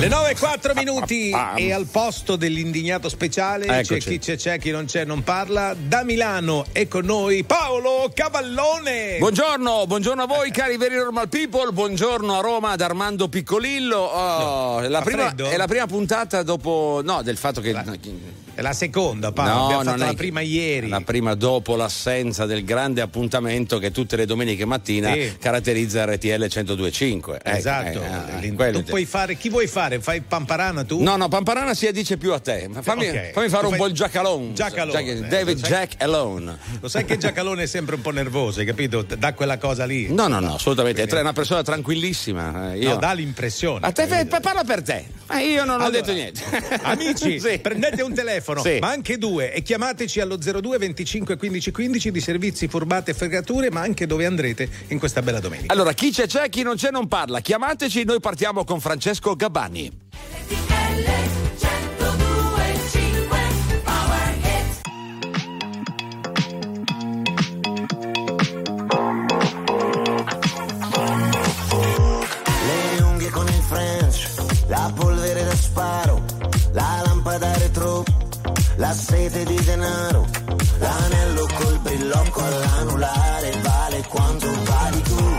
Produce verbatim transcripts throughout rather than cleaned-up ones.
Le nove e quattro minuti e al posto dell'indignato speciale Eccoci. C'è chi c'è, c'è chi non c'è, non parla. Da Milano è con noi Paolo Cavallone. Buongiorno, buongiorno a voi cari Very Normal People, buongiorno a Roma ad Armando Piccolillo. Oh, no, la prima, è la prima puntata dopo, no, del fatto che... La... È la seconda, Paolo. No, abbiamo fatto la prima ieri. La prima dopo l'assenza del grande appuntamento che tutte le domeniche mattina sì. caratterizza R T L centodue e cinque. Esatto. Eh, eh, tu puoi fare, chi vuoi fare? Fai Pamparana tu? No, no, Pamparana si addice più a te. Fammi, okay. fammi fare tu un fai... po' il Giacalone. Giacalone. David sai... Jack Alone. Lo sai che Giacalone è sempre un po' nervoso, hai capito? Da quella cosa lì. No, no, no, assolutamente. Quindi... È una persona tranquillissima. Io... No, dà l'impressione. A te fe... parla per te. Ma io non allora, ho detto niente. Amici, sì. prendete un telefono, sì. ma anche due, e chiamateci allo zero due venticinque quindici quindici di servizi, furbate e fregature, ma anche dove andrete in questa bella domenica. Allora, chi c'è c'è, chi non c'è non parla. Chiamateci, noi partiamo con Francesco Gabbani. Le unghie con il French, la polvere da sparo, la lampada retro, la sete di denaro, l'anello col brillocco all'anulare, vale quanto vali tu.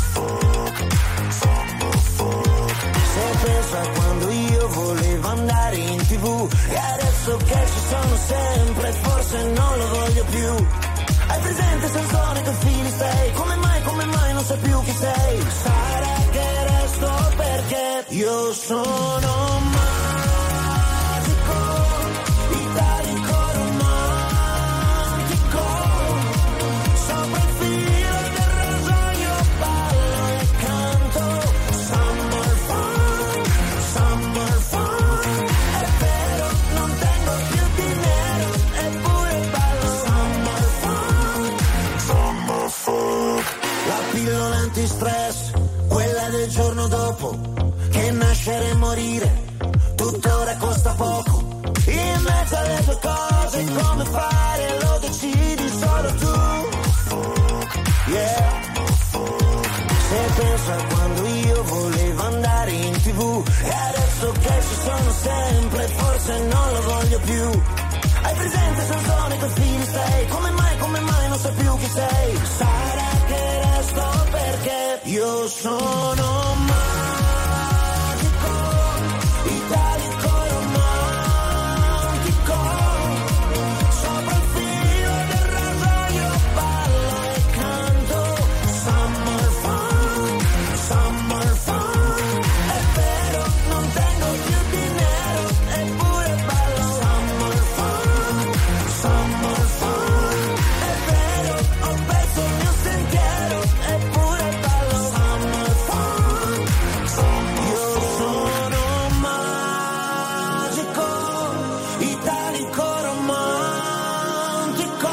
Se penso a quando io volevo andare in tv e adesso che ci sono sempre, forse non lo voglio più. Hai presente Sansone che fili sei? Come mai, come mai non sai più chi sei? Sarà che resto perché io sono magico, italico romantico, sopra il filo del rasoio ballo e canto. Summer fun, summer fun, è vero, non tengo più dinero, eppure ballo. Summer fun, summer fun. La pillola antistress, quella del giorno dopo, che nascere e morire tuttora costa poco. In mezzo alle tue cose come fare lo decidi solo tu. Yeah. Se penso a quando io volevo andare in tv e adesso che ci sono sempre, forse non lo voglio più. Hai presente Sansone che fili sei? Come mai, come mai non sai più chi sei? Sarà che resto perché io sono magico, italico romantico, sopra il filo del rasoio ballo e canto. Summer fun, summer fun, è vero, non tengo più dinero, eppure ballo. Summer fun, summer fun, è vero, ho perso il mio sentiero, eppure ballo. Summer fun, io sono magico, italico romantico,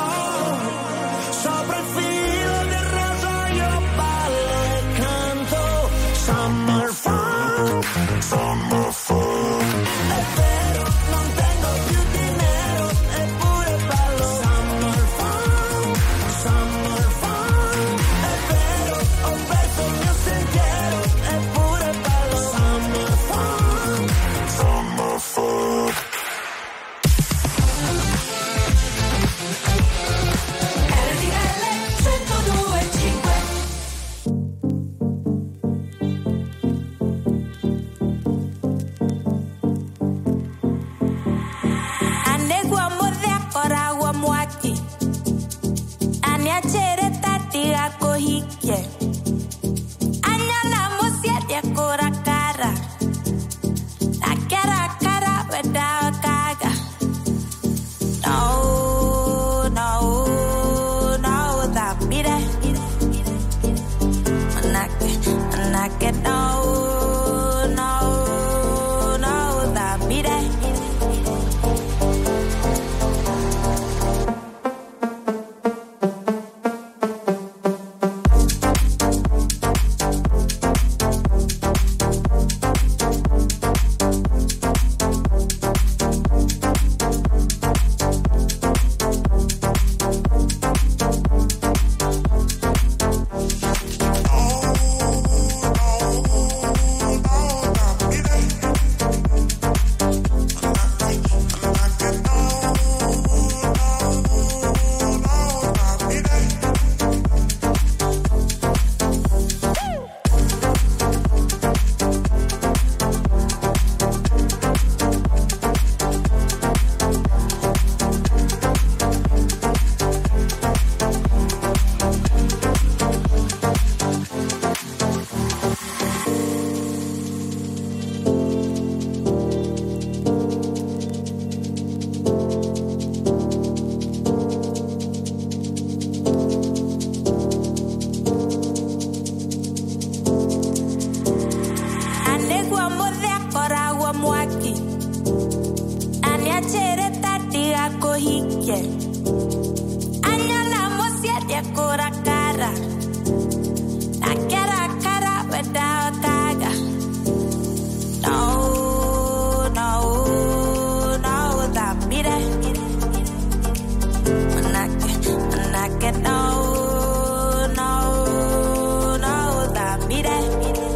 sopra il filo del rasoio ballo e canto. Summer fun, summer fun, è vero, non tengo più dinero, eppure ballo. Summer fun, summer fun, è vero, ho perso il mio sentiero, eppure ballo. Summer fun, summer fun. R T L centodue e cinque. Anegwa modhe korawa mwaki Aniachere tati ako hike Anyana musia de kora kara Akara kara weda kaga No, no, no, that beat it Manake, manake, no, no, no, that beat it siete cara cara. La cara cara without tiger. No, no, no, da mire. Manake, manake, no, no, no, da mire.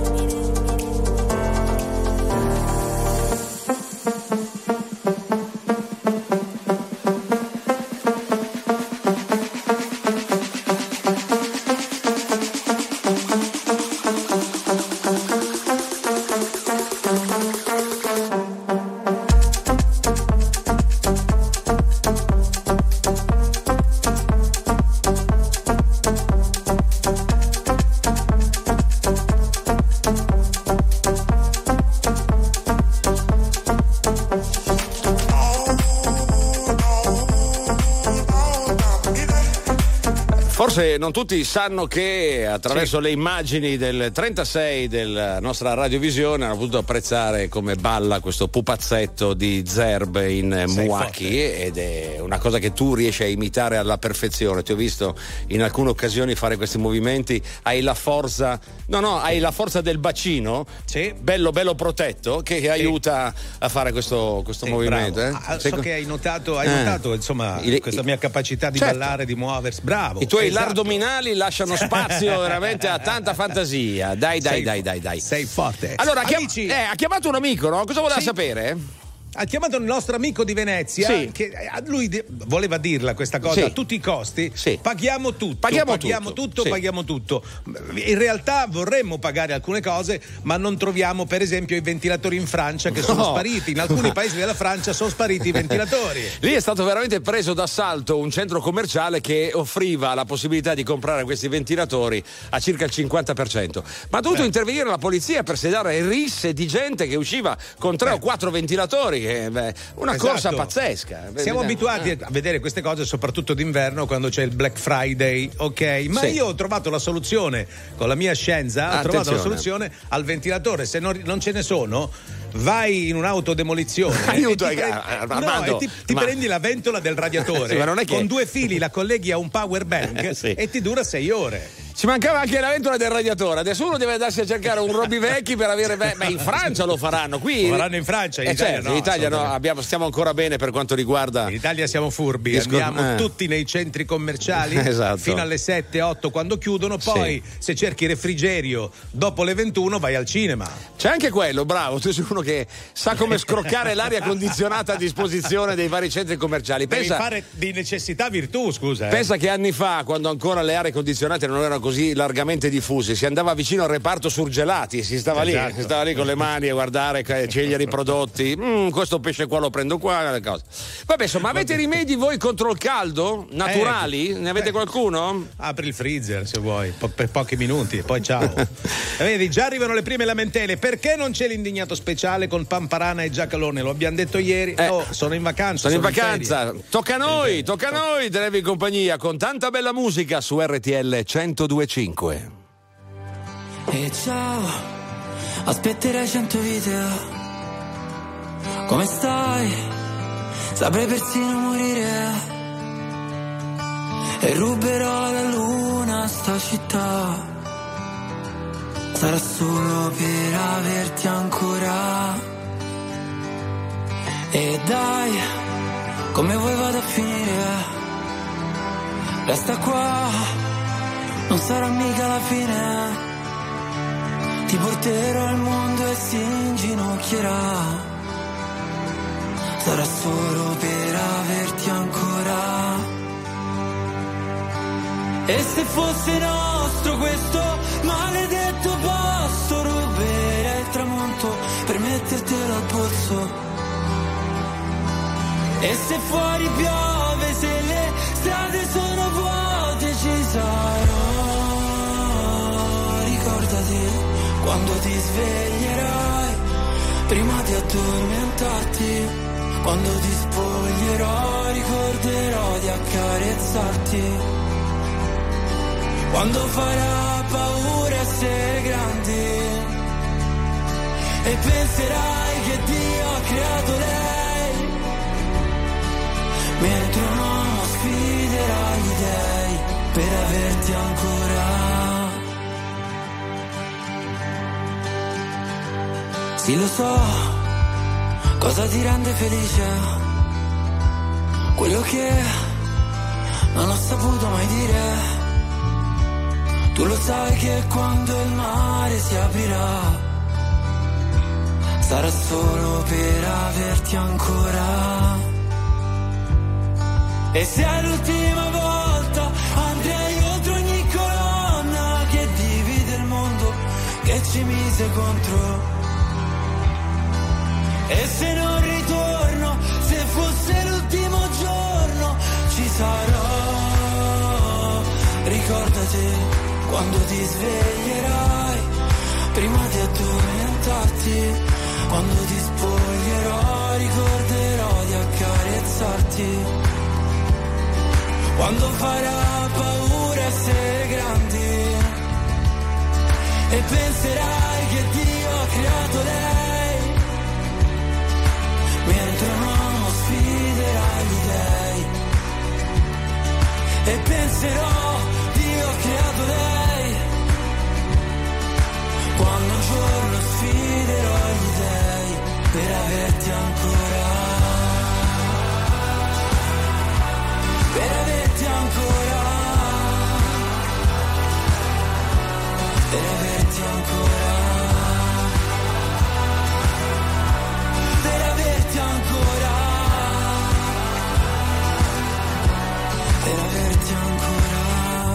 Forse non tutti sanno che attraverso sì. le immagini del trentasei della nostra radiovisione hanno potuto apprezzare come balla questo pupazzetto di Zerb in Muaki, ed è una cosa che tu riesci a imitare alla perfezione. Ti ho visto in alcune occasioni fare questi movimenti, hai la forza, no no, hai la forza del bacino, sì. bello bello protetto, che sì. aiuta a fare questo, questo sì, movimento. Eh? Ah, so che hai notato, hai eh. notato insomma I, questa mia capacità di certo. ballare, di muoversi, bravo. I tuoi esatto. addominali lasciano spazio veramente a tanta fantasia. Dai, dai, sei, dai, dai, dai. Sei forte. Allora, Amici, chiam- eh, ha chiamato un amico, no? Cosa voleva sì. sapere? Ha chiamato il nostro amico di Venezia, sì. che lui de- voleva dirla questa cosa, sì. a tutti i costi, sì. paghiamo tutto, paghiamo, paghiamo tutto, tutto sì. paghiamo tutto. In realtà vorremmo pagare alcune cose, ma non troviamo per esempio i ventilatori in Francia, che sono no. spariti. In alcuni paesi della Francia sono spariti i ventilatori. Lì è stato veramente preso d'assalto un centro commerciale che offriva la possibilità di comprare questi ventilatori a circa il cinquanta per cento. Ma ha dovuto Beh. intervenire la polizia per sedare risse di gente che usciva con tre Beh. o quattro ventilatori. Che, beh, una esatto. corsa pazzesca. Siamo abituati ah. a vedere queste cose soprattutto d'inverno, quando c'è il Black Friday, ok? Ma sì. io ho trovato la soluzione con la mia scienza, ho Attenzione. trovato la soluzione al ventilatore. Se non, non ce ne sono, vai in un'autodemolizione Aiuto, e ti, prendi, no, e ti, ti ma... prendi la ventola del radiatore sì, ma non è che... con due fili la colleghi a un power bank sì. e ti dura sei ore. Ci mancava anche la ventola del radiatore. Adesso uno deve andarsi a cercare un Roby Vecchi per avere. Beh, in Francia lo faranno. Qui lo faranno in Francia, in eh Italia certo, no. In Italia no, abbiamo, stiamo ancora bene per quanto riguarda. In Italia siamo furbi, Disco... andiamo eh. tutti nei centri commerciali esatto. fino alle sette otto quando chiudono. Poi sì. se cerchi refrigerio dopo le ventuno vai al cinema. C'è anche quello, bravo. Tu sei uno che sa come scroccare l'aria condizionata a disposizione dei vari centri commerciali. Pensa, Devi fare di necessità virtù, scusa. Eh. Pensa che anni fa, quando ancora le aree condizionate non erano così largamente diffusi, si andava vicino al reparto surgelati e si stava esatto. lì, si stava lì con le mani a guardare, scegliere i prodotti. Mm, questo pesce qua lo prendo qua, le cose. Vabbè, insomma, avete rimedi voi contro il caldo? Naturali? Eh, ne avete eh, qualcuno? Apri il freezer se vuoi, po- per pochi minuti e poi ciao. Vedi, già arrivano le prime lamentele. Perché non c'è l'indignato speciale con Pamparana e Giacalone? Lo abbiamo detto ieri. Eh, oh, sono in vacanza. Sono, sono in vacanza. In tocca a noi, tocca a noi tenervi in compagnia con tanta bella musica su R T L centodue e cinque. E ciao, aspetterai cento video. Come stai? Saprei persino morire. E ruberò la luna a sta città. Sarà solo per averti ancora. E dai, come vuoi vado a finire? Resta qua, non sarà mica la fine. Ti porterò al mondo e si inginocchierà. Sarà solo per averti ancora. E se fosse nostro questo maledetto posto, ruberei il tramonto per mettertelo al polso. E se fuori piove, se le strade sono vuote, ci sarò. Ricordati quando ti sveglierai, prima di addormentarti, quando ti spoglierò, ricorderò di accarezzarti. Quando farà paura essere grandi e penserai che Dio ha creato lei, mentre un uomo sfiderà gli dèi per averti ancora. Sì, lo so, cosa ti rende felice, quello che non ho saputo mai dire. Tu lo sai che quando il mare si aprirà, sarà solo per averti ancora. E se è l'ultima volta andrei oltre ogni colonna che divide il mondo, che ci mise contro. E se non ritorno, se fosse l'ultimo giorno, ci sarò. Ricordati quando ti sveglierai, prima di addormentarti, quando ti spoglierò, ricorderò di accarezzarti. Quando farà paura essere grandi e penserai che Dio ha creato lei, mentre un uomo sfiderà gli dèi. E penserò, Dio ha creato lei, quando un giorno sfiderò gli dèi per averti ancora, per averti ancora, per averti ancora, per averti ancora, per averti ancora.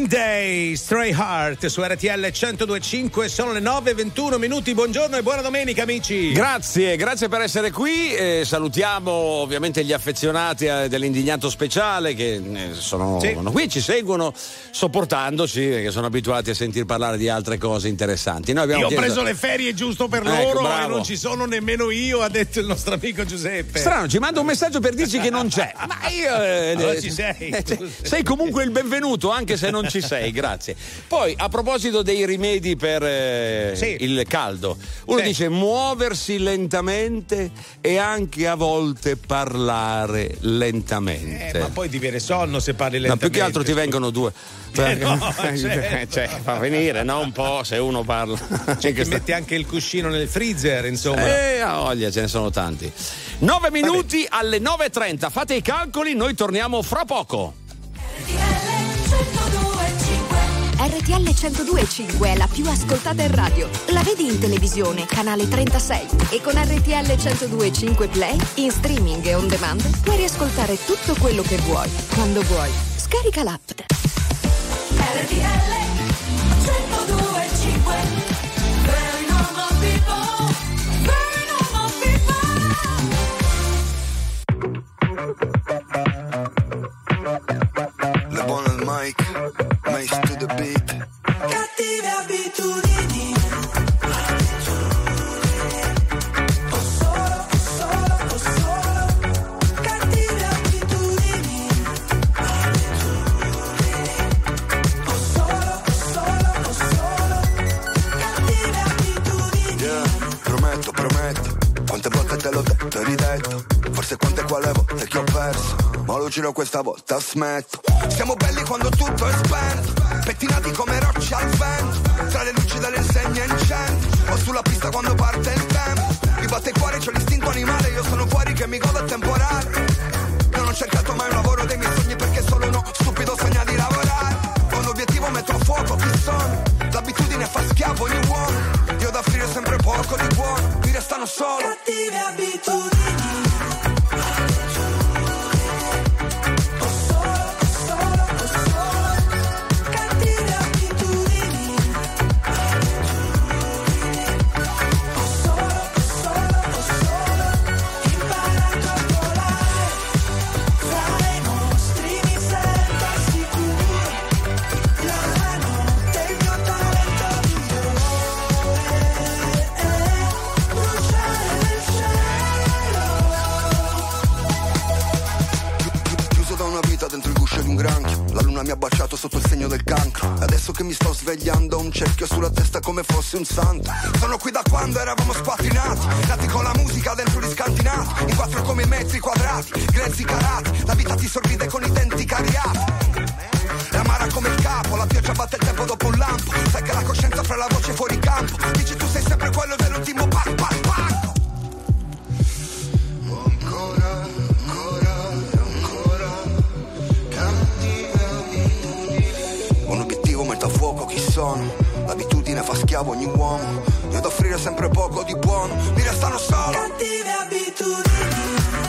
Green Day, Stray Heart su R T L centodue e cinque, sono le nove e ventuno minuti. Buongiorno e buona domenica, amici. Grazie, grazie per essere qui. Eh, salutiamo ovviamente gli affezionati eh, dell'Indignato Speciale che eh, sono, sì. sono qui, ci seguono sopportandoci, perché sono abituati a sentir parlare di altre cose interessanti. Noi abbiamo io ho chiesto... preso le ferie giusto per ecco, loro bravo. e non ci sono nemmeno io, ha detto il nostro amico Giuseppe. Strano, ci manda un messaggio per dirci che non c'è. Ma io eh, allora ci sei. Eh, sei comunque il benvenuto, anche se non ci sei, grazie. Poi a proposito dei rimedi per eh, sì. il caldo, uno sì. dice muoversi lentamente e anche a volte parlare lentamente. Eh, ma poi ti viene sonno se parli No, lentamente. più che altro ti vengono due. Eh no, certo. Cioè, fa venire, no? Un po' se uno parla. Cioè, che metti anche il cuscino nel freezer, insomma. Eh, a voglia, ce ne sono tanti. nove minuti alle nove e trenta. Fate i calcoli, noi torniamo fra poco. R T L centodue e cinque è la più ascoltata in radio. La vedi in televisione, canale trentasei. E con R T L centodue e cinque Play, in streaming e on demand, puoi riascoltare tutto quello che vuoi, quando vuoi. Scarica l'app. R T L centodue e cinque. Very normal people, very normal people. Le buone al mic, Mace to the beat. Cattive abitudini. Ho solo, ho solo, ho solo. Cattive abitudini. Ho solo, ho solo, ho solo. Cattive abitudini. Yeah, prometto, prometto. Quante volte te l'ho detto e ridetto. Forse quante quale volte che ho perso. Ma lo giro questa volta smetto. Siamo belli quando tutto è spento. Pettinati come rocce al vento. Tra le luci delle insegne incenti. O sulla pista quando parte il tempo. Mi batte il cuore, c'ho l'istinto animale. Io sono fuori che mi godo il temporale. Non ho cercato mai un lavoro dei miei sogni, perché solo uno stupido sogna di lavorare. Ho un obiettivo, metto a fuoco chi sono. L'abitudine fa schiavo ogni uomo. Io da offrire sempre poco di buono. Mi restano solo Cattive abitudini. mi ha baciato sotto il segno del cancro. Adesso che mi sto svegliando ho un cerchio sulla testa come fossi un santo. Sono qui da quando eravamo squatrinati, nati con la musica dentro gli scantinati, in quattro come i metri quadrati, grezzi carati. La vita ti sorride con i denti cariati. È amara come il capo, la pioggia batte il tempo dopo un lampo. Sai che la coscienza fra la voce fuori campo. Dici tu sei sempre quello dell'ultimo pac pac pac. Ancora, ancora, ancora cattive abitudini. Un obiettivo metto a fuoco chi sono. L'abitudine fa schiavo ogni uomo. Io ad offrire sempre poco di buono. Mi restano solo cattive abitudini.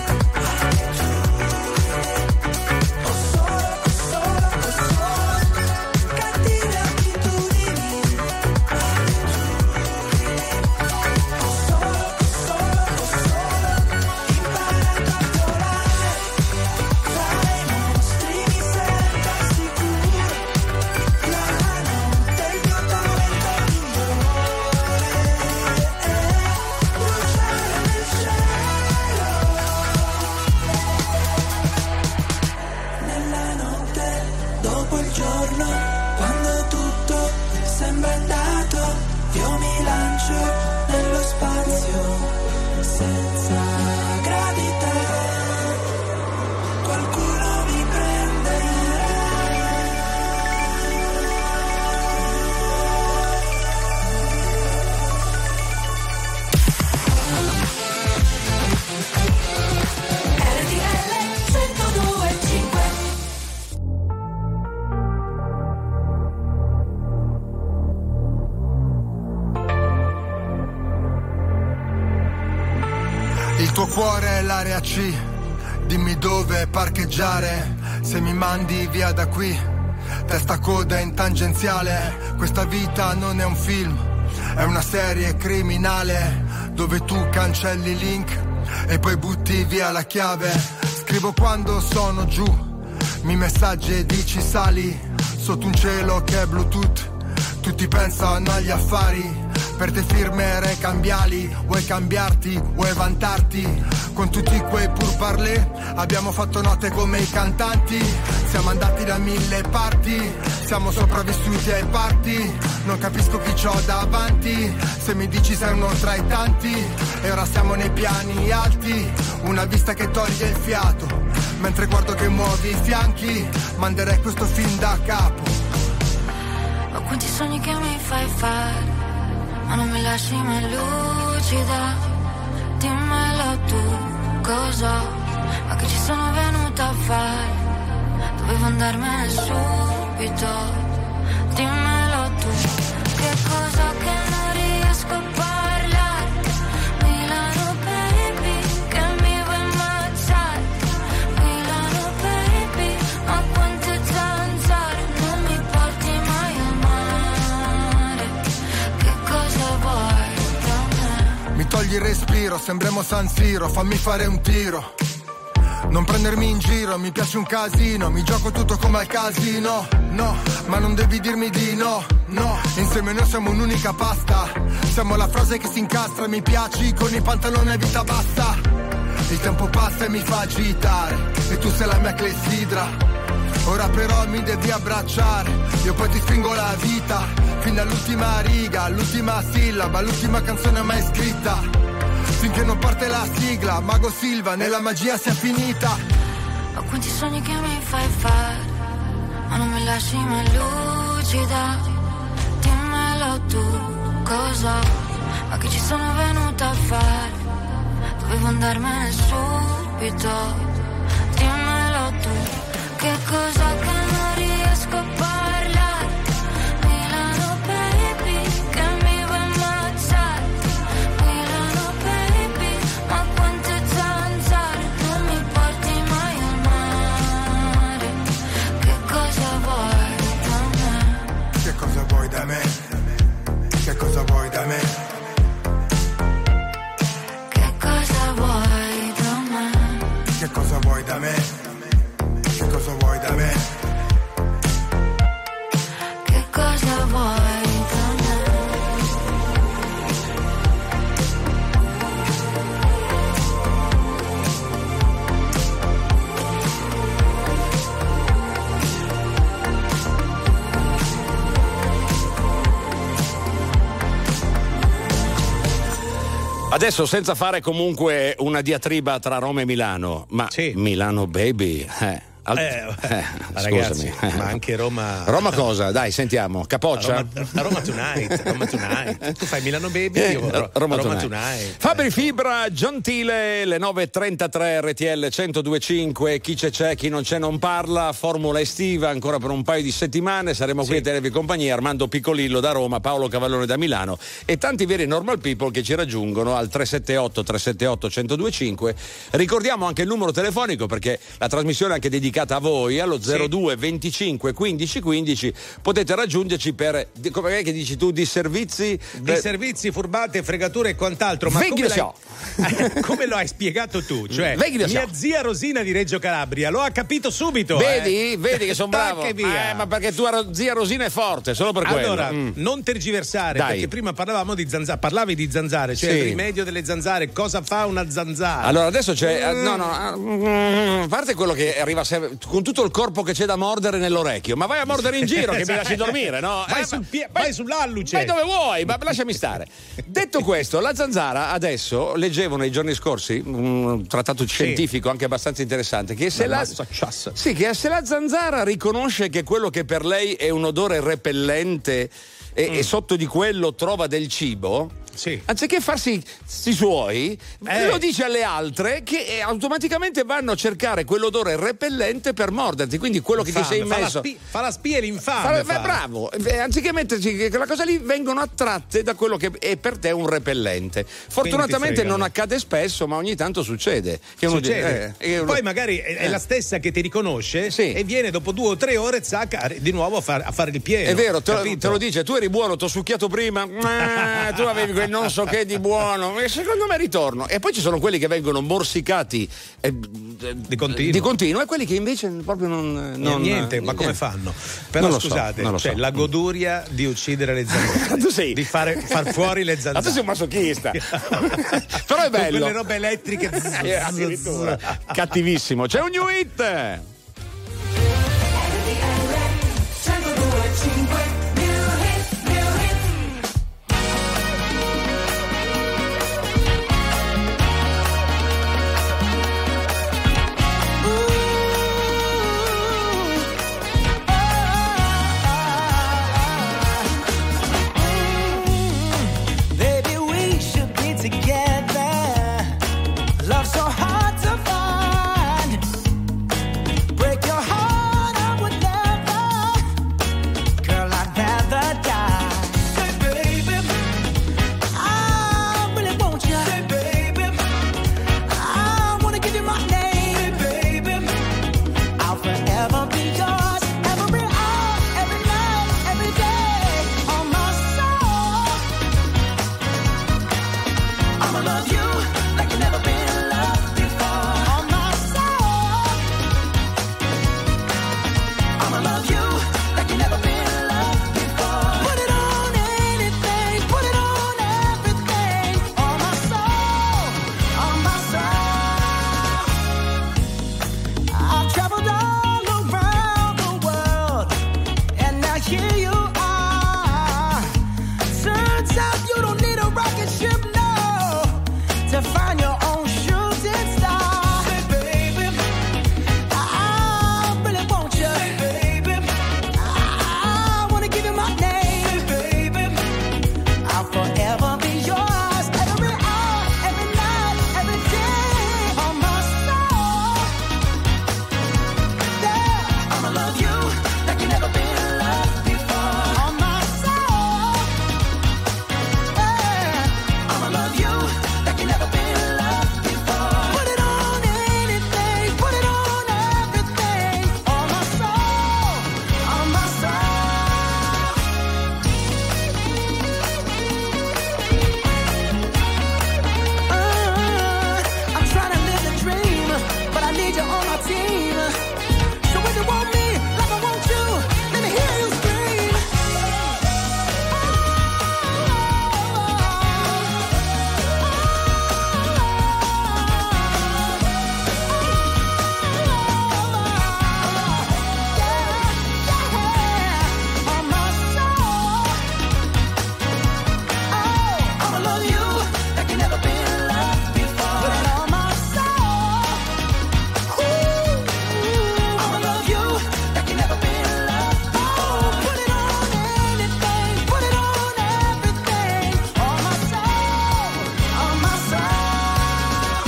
Cuore è l'area C, dimmi dove parcheggiare, se mi mandi via da qui testa coda in tangenziale. Questa vita non è un film, è una serie criminale, dove tu cancelli il link e poi butti via la chiave. Scrivo quando sono giù, mi messaggi e dici sali, sotto un cielo che è Bluetooth, tutti pensano agli affari. Per te firme cambiali, vuoi cambiarti, vuoi vantarti. Con tutti quei pourparlers abbiamo fatto note come i cantanti. Siamo andati da mille parti, siamo sopravvissuti ai party. Non capisco chi c'ho davanti, se mi dici sei uno tra i tanti. E ora siamo nei piani alti, una vista che toglie il fiato. Mentre guardo che muovi i fianchi, manderei questo film da capo. Ho quanti sogni che mi fai fare, ma non mi lasci mai lucida. Dimmelo tu cosa, ma che ci sono venuta a fare. Dovevo andarmene subito. Dimmelo tu, che cosa che non riesco a parlare. Milano baby, che mi vuoi ammazzare. Milano baby, ma quante zanzare. Non mi porti mai al mare. Che cosa vuoi da me? Mi togli il respiro, sembriamo San Siro, fammi fare un tiro. Non prendermi in giro, mi piace un casino, mi gioco tutto come al casino. No, ma non devi dirmi di no, no. Insieme noi siamo un'unica pasta, siamo la frase che si incastra. Mi piaci con i pantaloni a vita bassa. Il tempo passa e mi fa agitare, e tu sei la mia clessidra. Ora però mi devi abbracciare, io poi ti spingo la vita, fino all'ultima riga, all'ultima sillaba, l'ultima canzone mai scritta. Finché non parte la sigla, Mago Silva, nella magia sia finita. Ho quanti sogni che mi fai fare, ma non mi lasci mai lucida. Dimmelo tu cosa, ma che ci sono venuta a fare. Dovevo andarmene subito. Dimmelo tu, che cosa che non riesco a parlare. Milano baby, che mi vuoi ammazzare. Milano baby, ma quante zanzare. Non mi porti mai al mare. Che cosa vuoi da me? Che cosa vuoi da me? Che cosa vuoi da me? Che cosa vuoi da me? Che cosa vuoi da me? Che cosa vuoi da me? Che cosa vuoi da me? Adesso, senza fare comunque una diatriba tra Roma e Milano, ma Sì. Milano baby, eh. Al- Eh, eh, ma ragazzi, scusami. ma anche Roma. Roma cosa? Dai, sentiamo. Capoccia? Roma, Roma Tonight, Roma Tonight. Tu fai Milano Baby, Eh, io Ro- Roma Roma, Tonight. Tonight. Fabri Fibra, Gentile, le nove e trentatré R T L centodue e cinque. Chi c'è c'è, chi non c'è non parla. Formula estiva ancora per un paio di settimane. Saremo qui Sì. a tenervi compagnia. Armando Piccolillo da Roma, Paolo Cavallone da Milano e tanti veri normal people che ci raggiungono al tre sette otto tre sette otto centodue e cinque. Ricordiamo anche il numero telefonico perché la trasmissione è anche dedicata a voi. Allo zero due venticinque quindici quindici potete raggiungerci per, come è che dici tu, di servizi Di per- servizi, furbate, fregature e quant'altro. Ma come, l'hai, come lo hai spiegato tu? Cioè, Vedi lo so. mia zia Rosina di Reggio Calabria lo ha capito subito. Vedi? eh. Vedi che sono bravo. Tac e via. Eh, ma perché tua ro- zia Rosina è forte, solo per quello. Allora, Mm. non tergiversare, Dai. perché prima parlavamo di zanzare, parlavi di zanzare, cioè Sì. il rimedio delle zanzare, cosa fa una zanzara? Allora adesso c'è Mm. eh, no no mm, a parte quello che arriva sempre, con tutto il corpo che c'è da mordere nell'orecchio, ma vai a mordere in giro che mi lasci dormire, no? Vai, Eh, sul ma- pie- vai sull'alluce. Vai dove vuoi, ma lasciami stare. Detto questo, la zanzara adesso, leggevo nei giorni scorsi un trattato scientifico anche abbastanza interessante, che se La la, massa ciassa. sì, che se la zanzara riconosce che quello che per lei è un odore repellente e, Mm. e sotto di quello trova del cibo, sì. anziché farsi i suoi, Eh. lo dice alle altre che automaticamente vanno a cercare quell'odore repellente per morderti. Quindi quello che ti Infame, sei fa la messo. spi- fa la spia e l'infame. Fa- fa- bravo, Eh, anziché metterci che- quella cosa lì, vengono attratte da quello che è per te un repellente. Fortunatamente fregano. non accade spesso, ma ogni tanto succede. Che uno Succede. dice, eh, eh, Poi magari è, è eh. la stessa che ti riconosce Sì. e viene dopo due o tre ore zac, di nuovo a, far- a fare il pieno. È vero, te, lo- capito? te lo dice, tu eri buono, t'ho succhiato prima, ah, tu avevi quel non so che di buono, e secondo me ritorno. E poi ci sono quelli che vengono morsicati eh, Di continuo. di continuo e quelli che invece proprio non... non niente, ma come niente. fanno? Però Non lo so, scusate, non lo cioè so. la goduria di uccidere le zanzare, Tu sei- di fare, far fuori le Ma zanzare. tu sei un masochista. Però è Con bello. quelle robe elettriche. Eh, addirittura. Cattivissimo. C'è un new hit. Baby, we should be together. Love so hard to find. Break your heart, I would never. Girl, I'd rather die. Say, baby, I really want you. Say, baby, I wanna give you my name. Say, baby, I'll forever be yours. Every hour, every night, every day. On my soul. I'ma love you like you never been loved before. On my soul. I'ma love you like you never been loved before. Put it on anything, put it on everything. On my soul, on my soul. I've traveled all around the world, and now here you are. Turns out you don't need a rocket ship, no, to find your own shooting star. Say, baby, I really want you. Say, baby, I wanna give you my name. Say, baby, I'll forever be yours. Every hour, every night, every day. On my soul. Yeah, I'ma love you like you never been loved before. On my soul. Yeah, I'ma love you like you never been loved before. Put it on anything, put it on everything. On my soul, on my soul. Uh, I'm trying to live the dream, but I need you on my team. So when you want me like I want you, let me hear you scream. On my soul. Oh, I'ma love you like you never been loved before. Put it on my soul. Ooh, I'ma love you like you never been loved before. Put it on anything, put it on everything. On my soul, on my soul.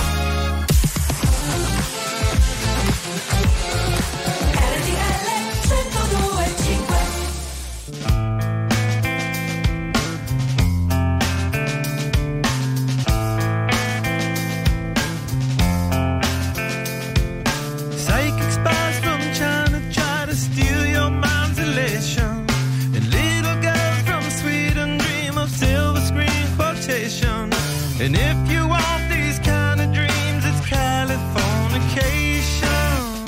R T L centodue e cinque. Psychic spies from China try to steal your mind's elation. And little girls from Sweden dream of silver screen quotation. And if you want these kind of dreams, it's Californication.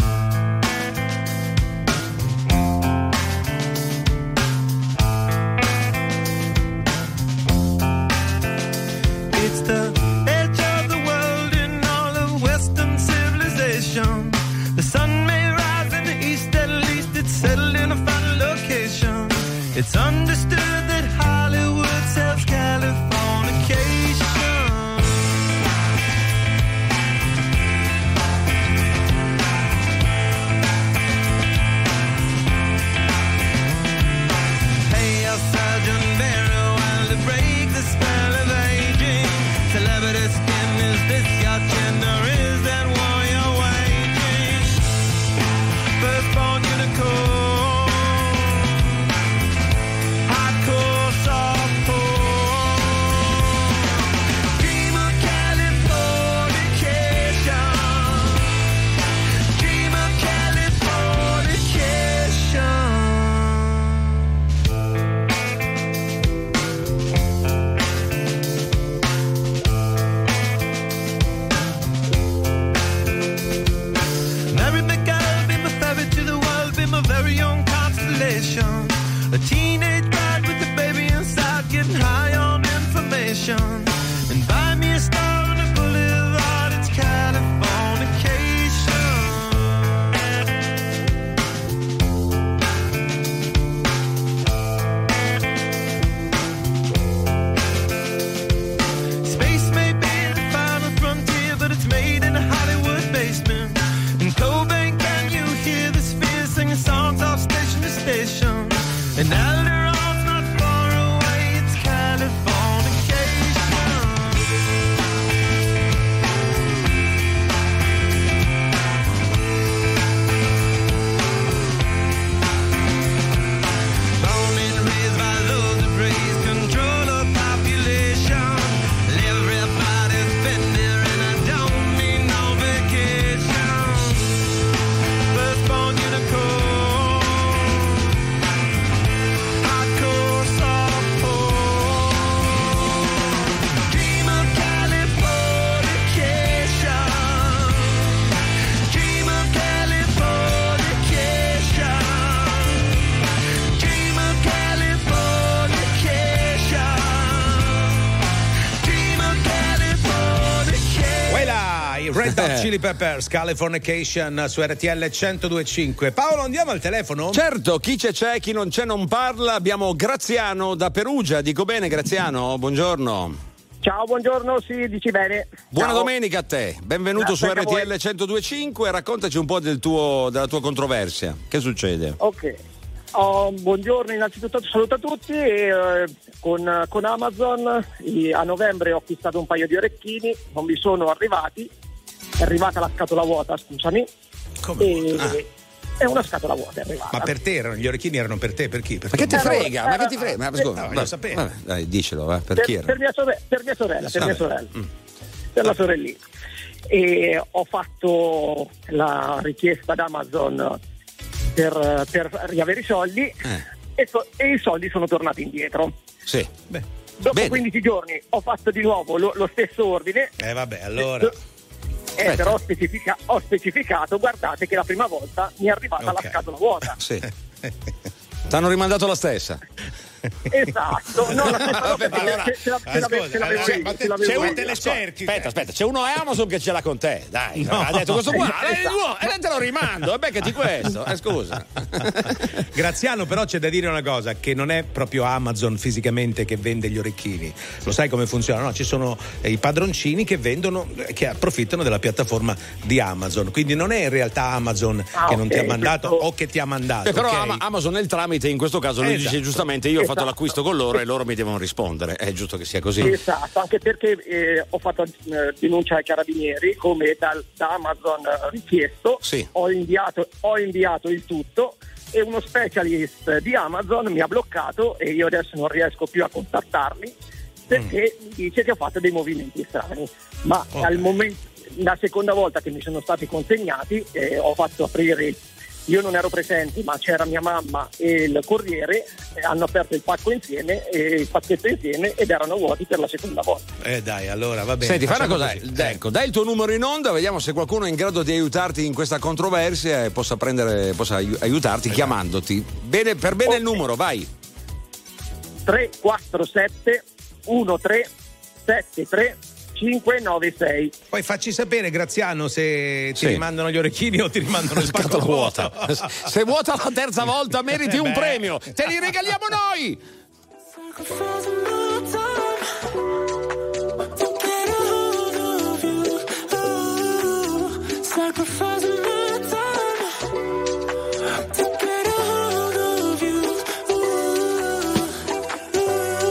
It's the edge of the world in all of Western civilization. The sun may rise in the east, at least it's settled in a final location. It's understood that Hollywood sells Californication. Hey, Sergeant Barry, while to break the spell of age. vacation. A teenage bride with a baby inside, getting high on information. And buy me a star on a boulevard, it's Californication. Space may be the final frontier, but it's made in a Hollywood basement. In Cobain, can you hear the spheres singing songs off station to station? And Alderon's not far away, it's Californication. Born and raised by those that praise control of population. Everybody's been there and I don't need no vacation. Firstborn unicorn, hardcore softcore. Dream of Californication. Dream of Californication. Dream of Californication. Dream of Californication. Quella, i Red Hot Chili Peppers, Californication su R T L centodue e cinque. Paolo, andiamo al telefono? Certo, chi c'è c'è, chi non c'è non parla. Abbiamo Graziano da Perugia. Dico bene, Graziano? Buongiorno. Ciao, buongiorno, sì, dici bene. Buona Ciao. domenica a te. Benvenuto Grazie su anche a R T L centodue e cinque. Raccontaci un po' del tuo, della tua controversia. Che succede? Ok. Oh, buongiorno, innanzitutto saluto a tutti. E, eh, con, con Amazon i- a novembre ho acquistato un paio di orecchini, non mi sono arrivati. È arrivata la scatola vuota, scusami. Come? E, Ah. È una scatola vuota, è arrivata. Ma per te erano, gli orecchini erano per te, per chi? Per Ma che ti tua moglie? frega? Ma che ti frega? Ma, scusa, no, voglio vabbè, sapere. vabbè, dai, dicelo, va. Per, per, chi era? per mia sorella, per mia sorella, per mia Vabbè. sorella. Mm. Per la sorellina. E ho fatto la richiesta ad Amazon per, per riavere i soldi Eh. e, so- e i soldi sono tornati indietro. Sì. Beh, Dopo Bene. quindici giorni ho fatto di nuovo lo, lo stesso ordine, eh vabbè, allora. eh, però ho, specifica- ho specificato, guardate che la prima volta mi è arrivata Ok. la scatola vuota. Sì. T'hanno rimandato la stessa. Esatto, no, la stessa no, Vabbè, perché allora, ce, ce la- ce l'avevo- ascolta, ce l'avevo allora, io, ma te- ce l'avevo c'è io. un te le cerchi. Aspetta, aspetta, c'è uno a Amazon che ce l'ha con te. Dai, No. ha detto questo qua. Esatto. Eh, tu- E te lo rimando, e beccati questo. Eh, scusa. Graziano, però c'è da dire una cosa, che non è proprio Amazon fisicamente che vende gli orecchini. Lo sai come funziona? No, ci sono eh, i padroncini che vendono, eh, che approfittano della piattaforma di Amazon. Quindi non è in realtà Amazon Ah, che non ti ha ok, mandato questo- o che ti ha mandato. Eh, però ok? Ama- Amazon è il tramite, in questo caso lui Esatto. dice giustamente io ho fatto Esatto. l'acquisto con loro e loro mi devono rispondere. È giusto che sia così. Esatto, anche perché eh, ho fatto eh, denuncia ai carabinieri come dal, da Amazon eh, richiesto, Sì. ho, inviato, ho inviato il tutto e uno specialist di Amazon mi ha bloccato e io adesso non riesco più a contattarli perché mi dice che ho fatto dei movimenti strani, ma Ok. al momento, la seconda volta che mi sono stati consegnati eh, ho fatto aprire. Io non ero presente, ma c'era mia mamma e il corriere, eh, hanno aperto il pacco insieme, e il pacchetto insieme ed erano vuoti per la seconda volta. Eh dai, allora va bene. Senti, fai una facciamo cosa, così. dai, ecco, dai il tuo numero in onda, vediamo se qualcuno è in grado di aiutarti in questa controversia e possa prendere, possa ai- aiutarti chiamandoti. Bene, per bene il Ok. numero, vai. tre quattro sette uno tre sette tre cinque nove sei. Poi facci sapere, Graziano, se ti Sì. rimandano gli orecchini o ti rimandano il Scatola pacco vuota. Se vuota la terza volta meriti Eh un beh. premio. Te li regaliamo noi. Sacrificing my time to get a hold of you. Ooh, sacrificing my time to get a hold of you. Ooh, ooh,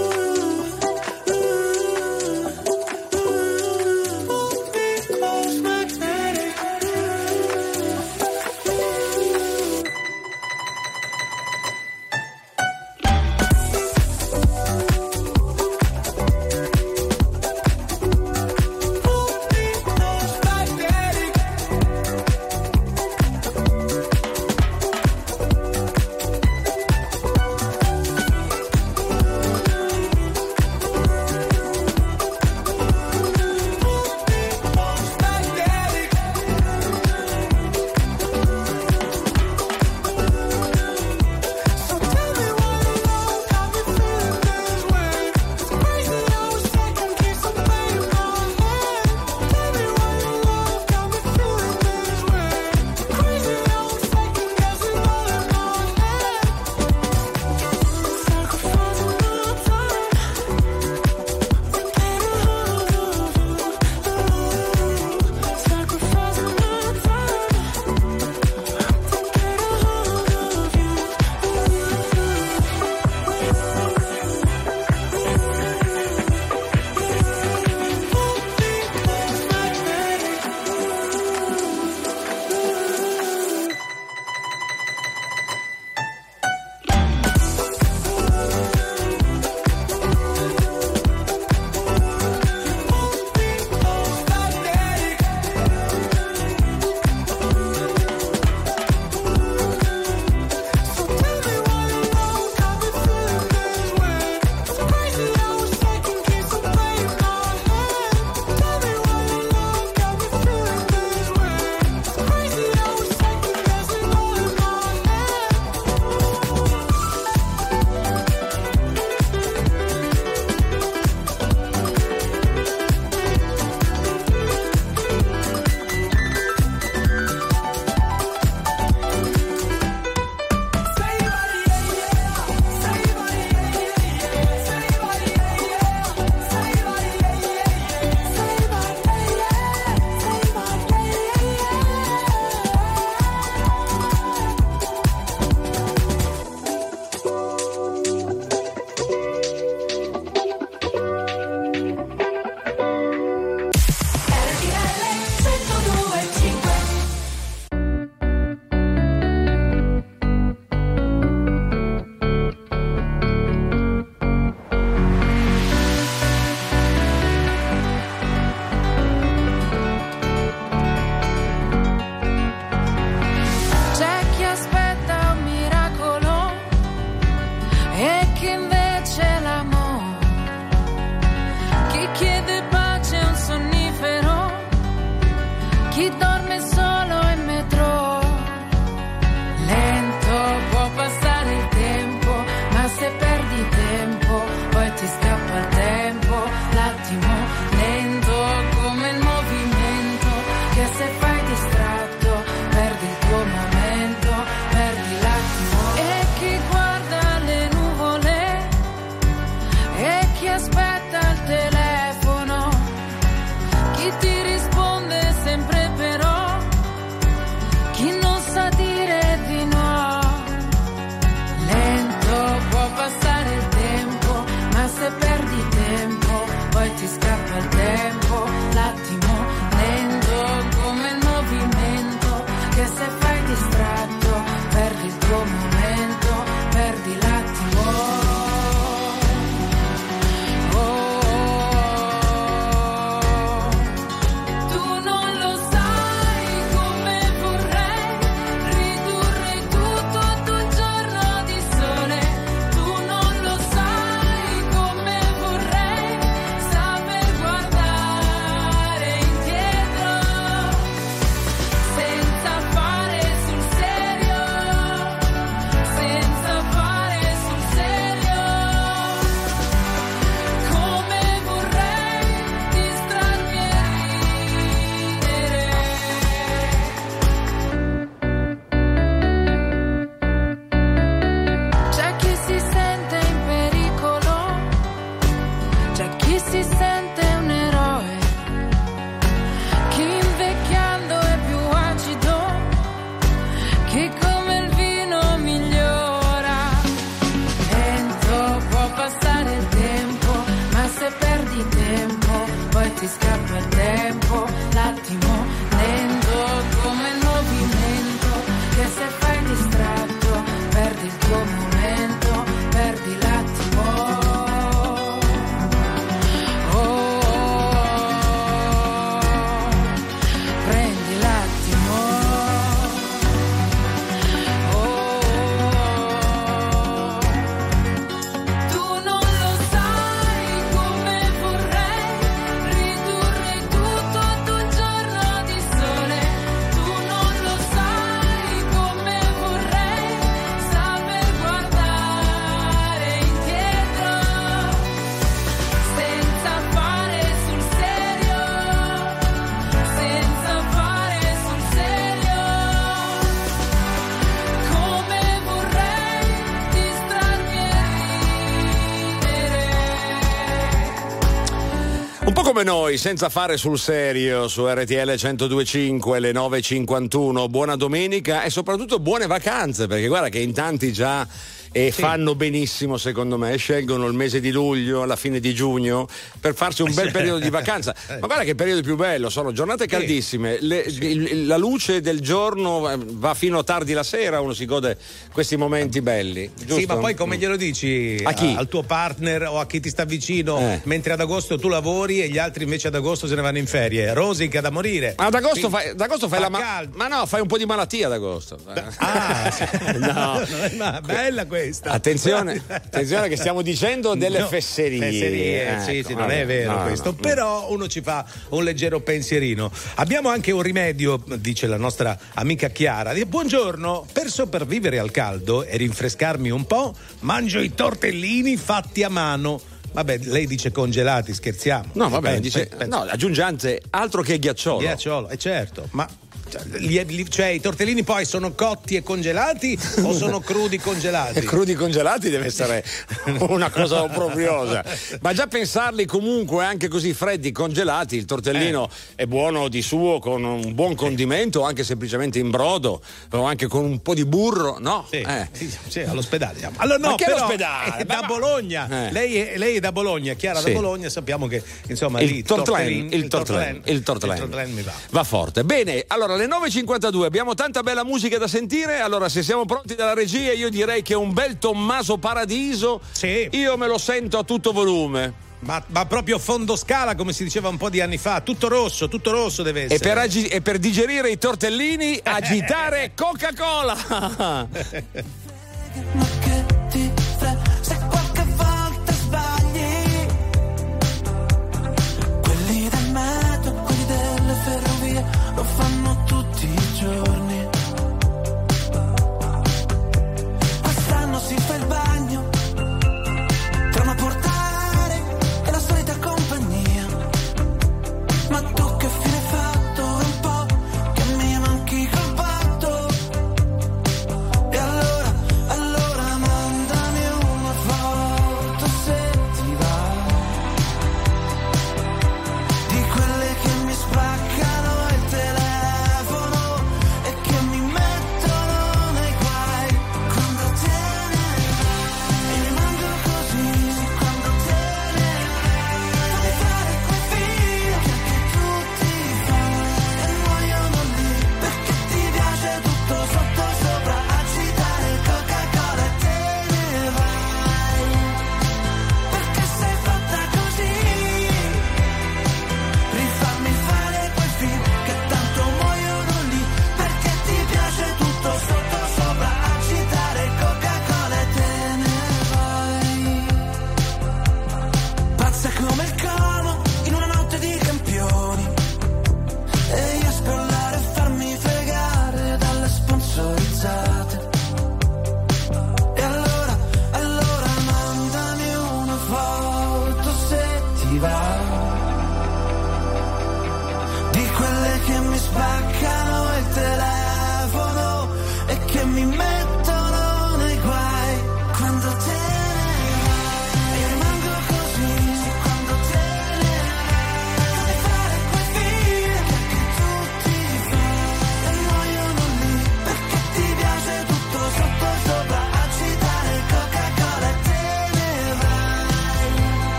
ooh, ooh. Because magnetic. e chi invece l'amore, chi chiede pace a un sonnifero, chi dorme solo in metro. Lento può passare il tempo, ma se perdi tempo poi ti scappa il tempo. L'attimo lento come il movimento, che se fai distratto perdi il tuo momento, perdi l'attimo. E chi guarda le nuvole e chi aspetta il telefono, chi ti risponde sempre però, chi non sa dire di no. Lento può passare il tempo, ma se perdi tempo poi ti scappa il tempo. L'attimo lento come il movimento, che se fai distratto perdi il tuo momento, perdi l'attimo. Tu non lo sai come vorrei ridurre tutto ad un giorno di sole. Tu non lo sai come vorrei saper guardare indietro senza fare sul serio, senza fare sul serio. Come vorrei distrarmi e ridere. C'è chi si sente in pericolo, c'è chi si sente un eroe, chi invecchiando è più acido, chi come il vino migliora. Lento può passare il tempo, ma se perdi tempo poi ti scappa il tempo. L'attimo lento come il movimento, che se fai distratto perdi il tuo momento, perdi l'attimo. Oh, prendi l'attimo. Oh, tu non lo sai come vorrei ridurre tutto ad un giorno di sole. Tu non lo sai come vorrei saper guardare indietro senza fare sul serio, senza fare sul serio. Come vorrei distrarmi e ridere. Un po' come noi, senza fare sul serio, su R T L centodue e cinque, le nove e cinquantuno. Buona domenica e soprattutto buone vacanze, perché guarda che in tanti già e Sì. fanno benissimo, secondo me, scelgono il mese di luglio, alla fine di giugno, per farsi un bel periodo di vacanza. Ma guarda che periodo più bello, sono giornate caldissime, le- il- la luce del giorno eh, va fino a tardi la sera, uno si gode questi momenti belli, giusto? Sì, ma poi come glielo dici A chi? al tuo partner o a chi ti sta vicino, Eh. mentre ad agosto tu lavori e gli altri invece ad agosto se ne vanno in ferie? Rosica da morire. Ma ad agosto Quindi- fai, ad agosto fai fa la ma-, caldo. ma no, fai un po' di malattia ad agosto. Ah, sì. No. Non è ma- bella questa. Attenzione, attenzione che stiamo dicendo delle No, fesserie. fesserie, sì, Ecco, sì, non vabbè, è vero no, questo. no. Però uno ci fa un leggero pensierino. Abbiamo anche un rimedio, dice la nostra amica Chiara. Dice, buongiorno, per sopravvivere al caldo e rinfrescarmi un po', mangio i tortellini fatti a mano. Vabbè, lei dice congelati, scherziamo. No, vabbè, Pensa- dice, pensa- no, aggiunge anzi altro che ghiacciolo. Ghiacciolo, è certo, ma cioè, li- li- cioè, i tortellini poi sono cotti e congelati o sono crudi congelati? E crudi congelati deve essere una cosa obbrobriosa. Ma già pensarli comunque anche così freddi, congelati, il tortellino Eh. è buono di suo con un buon condimento, anche semplicemente in brodo o anche con un po' di burro, no? Sì, Eh. sì, sì, all'ospedale. siamo. Allora, no, Ma che però all'ospedale? è Ma da va- Bologna. Eh. Lei, è, lei è da Bologna, Chiara Sì. da Bologna. Sappiamo che insomma Il lì tortellini, il tortellin- tortellini, il tortellini. il tortellin mi va. Va forte. Bene, allora alle nove e cinquantadue abbiamo tanta bella musica da sentire. Allora, se siamo pronti dalla regia, io direi che un bel Tommaso Paradiso. Sì. Io me lo sento a tutto volume. Ma, ma proprio fondo scala, come si diceva un po' di anni fa, tutto rosso, tutto rosso deve essere. E per, agi- e per digerire i tortellini, agitare Coca-Cola. Ma che ti frega se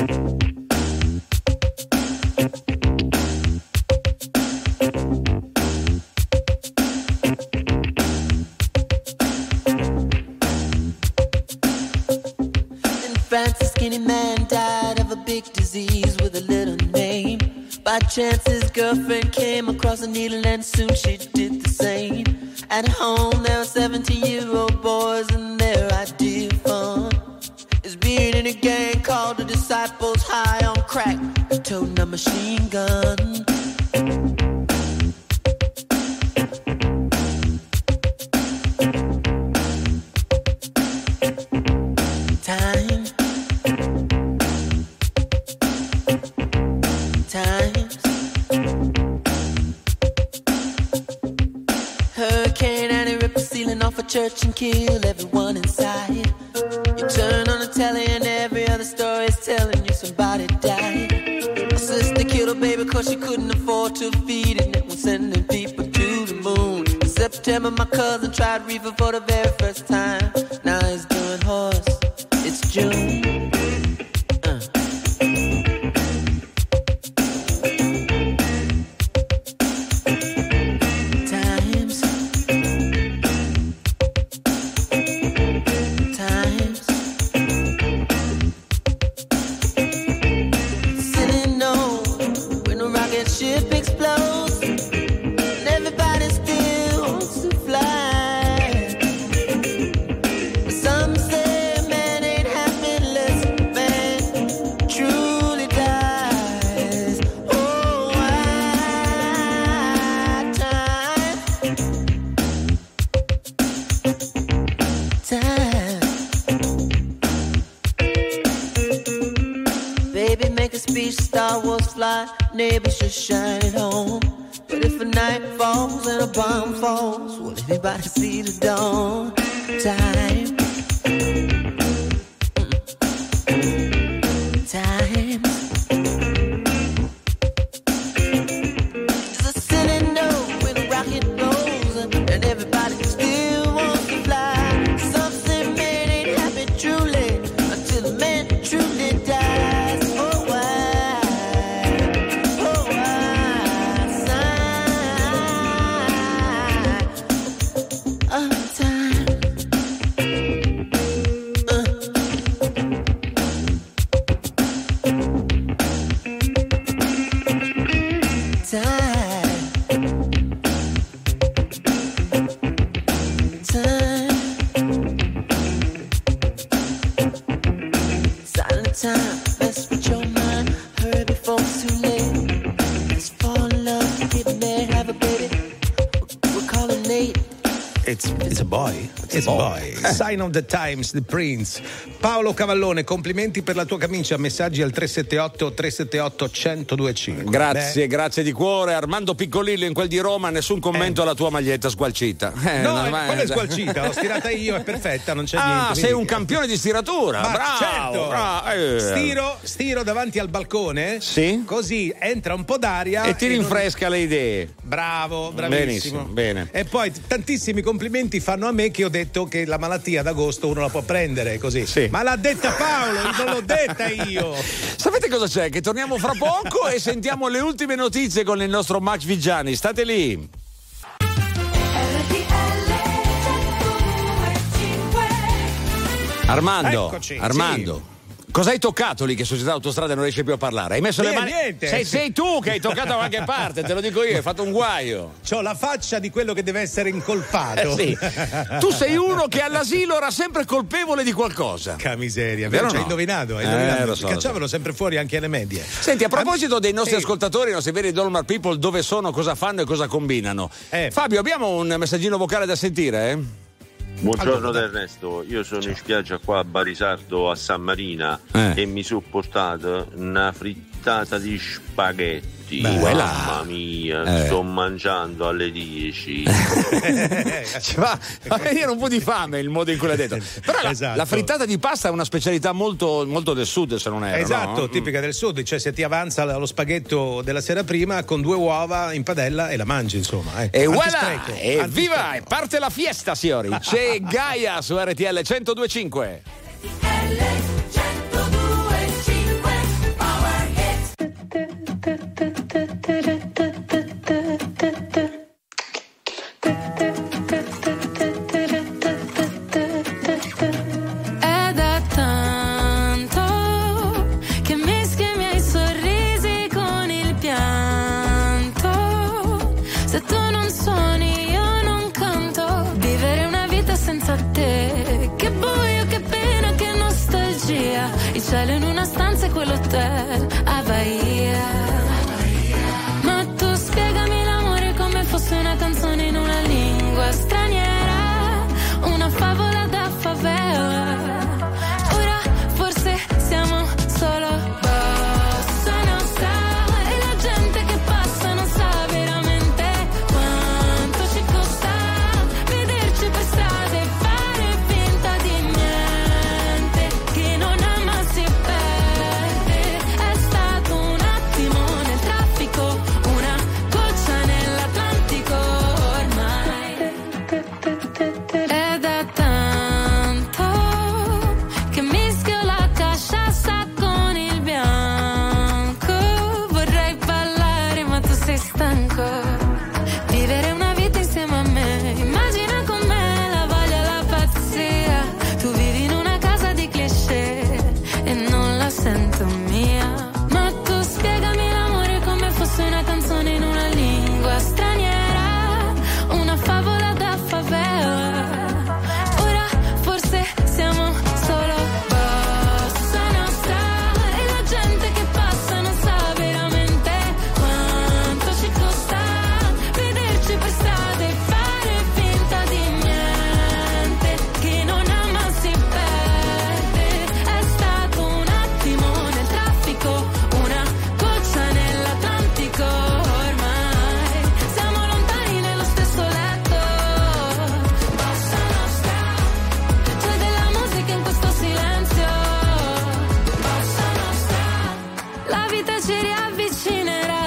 France, a skinny man died of a big disease with a little name. By chance, his girlfriend came across a needle and soon she did the same. At home, there were seventeen-year-old boys and their idea of fun is being in a gang called the Disciples, high on crack, toting a machine gun. Time. Times. Hurricane and it ripped the ceiling off a church and killed everyone inside. You turn on the telly and every other story is telling you somebody died. My sister killed her baby cause she couldn't afford to feed it and was sending people to the moon. In September my cousin tried reefer for the very first time. Now he's doing horse. It's June. Uh. Times. Times. Sitting on when a rocket ship explodes and everybody still wants to fly. Some say man ain't happy unless man truly dies. Oh, why time? Time. Baby, make a speech, Star Wars fly, neighbors should shine it home. But if a night falls and a bomb falls, will anybody see the dawn? Time. Time. Just a silly note when a rocket blows and everybody still wants to fly. Some say man ain't happy truly until a man truly dies. Oh, why? Oh, why? Sign. Oh, time. Uh. Time. Time. Silent time, mess with your mind. Hurry before it's too late. Let's fall in love, get married, have a baby. We're calling Nate. It's, it's a boy. It's a boy. Sign of the Times, The Prince. Paolo Cavallone, complimenti per la tua camicia. Messaggi al tre sette otto tre sette otto uno zero due cinque. Grazie, Beh. grazie di cuore. Armando Piccolillo in quel di Roma, nessun commento Eh. alla tua maglietta sgualcita. Eh, No, non va- quella è squalcita, l'ho stirata io, è perfetta, non c'è Ah, niente. sei quindi- un campione di stiratura. Ma bravo, certo. bravo, eh. Stiro, stiro davanti al balcone. Sì. Così entra un po' d'aria E ti non- rinfresca le idee. Bravo, bravissimo. Benissimo, bene. E poi t- tantissimi complimenti fanno a me che ho detto che la malattia d'agosto uno la può prendere così. Sì. Ma l'ha detta Paolo, non l'ho detta io. Sapete cosa c'è? Che torniamo fra poco e sentiamo le ultime notizie con il nostro Max Vigiani. State lì. Armando, Eccoci, Armando. Cosa hai toccato lì che Società Autostrade non riesce più a parlare? Hai messo le Niente, mani. niente. Sei, sei tu che hai toccato da qualche parte, te lo dico io, hai fatto un guaio. C'ho la faccia di quello che deve essere incolpato. Eh sì. Tu sei uno che all'asilo era sempre colpevole di qualcosa. Che miseria, Vero vero? Ci hai no? indovinato, hai Eh, indovinato. lo Ci so, lo cacciavano so. sempre fuori anche alle medie. Senti, a proposito dei nostri Sì. ascoltatori, i nostri veri Dolmar People, dove sono, cosa fanno e cosa combinano? Eh. Fabio, abbiamo un messaggino vocale da sentire? Eh? Buongiorno Allora, Ernesto, io sono in spiaggia qua a Barisardo a San Marina Eh. e mi sono portato una frittata di spaghetti. Beh, Mamma mia, Eh. sto mangiando alle dieci. Ci fa, fa venire un po' di fame il modo in cui l'hai detto. Però la, Esatto. la frittata di pasta è una specialità molto, molto del sud, se non erro. Esatto, no? tipica del sud, cioè se ti avanza lo spaghetto della sera prima con due uova in padella e la mangi, insomma. Ecco. E voilà, Antispreco, e antispreco. viva, e parte la fiesta, signori. C'è Gaia su R T L centodue e cinque. cielo in una stanza e quell'hotel a Bahia. Ma tu spiegami l'amore come fosse una canzone in una lingua straniera, una favola da favela. Ora forse siamo solo bossa nostra e la gente che passa non sa veramente quanto ci costa vederci per strada e fare finta di niente. Chi non ama si perde, è stato un attimo nel traffico, una goccia nell'Atlantico ormai. È da tanto che mischio la casciassa con il bianco. Vorrei ballare ma tu sei stanco. Vivere una vita insieme a me, immagina con me la voglia e la pazzia. Tu vivi in una casa di cliché e non la sento mia. Ma tu spiegami l'amore come fosse una canzone in una lingua straniera, una favola da favela. Ora forse siamo solo bossa nostra e la gente che passa non sa veramente quanto ci costa vederci per strada e fare finta di niente. Chi non ama si perde, è stato un attimo nel traffico, una goccia nell'Atlantico ormai. Siamo lontani nello stesso letto, bossa nostra. C'è della musica in questo silenzio, bossa nostra. La vita ci riavvicinerà,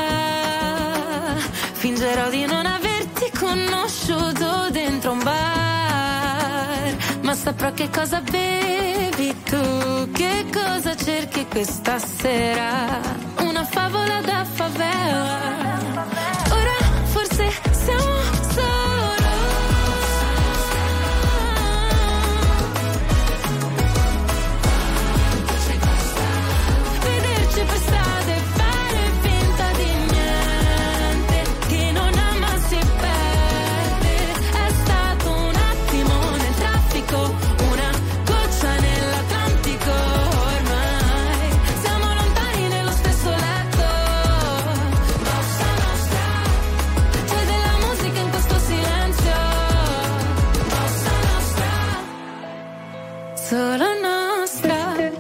fingerò di non averti conosciuto dentro un bar, ma saprò che cosa bevi tu, che cosa cerchi questa sera, una favola da favela. Ora forse siamo solo vederci per strada e fare finta di niente. Chi non ama si perde, è stato un attimo nel traffico, una goccia nell'Atlantico ormai. Siamo lontani nello stesso letto, bossa nostra. C'è della musica in questo silenzio, bossa nostra, solo nostra.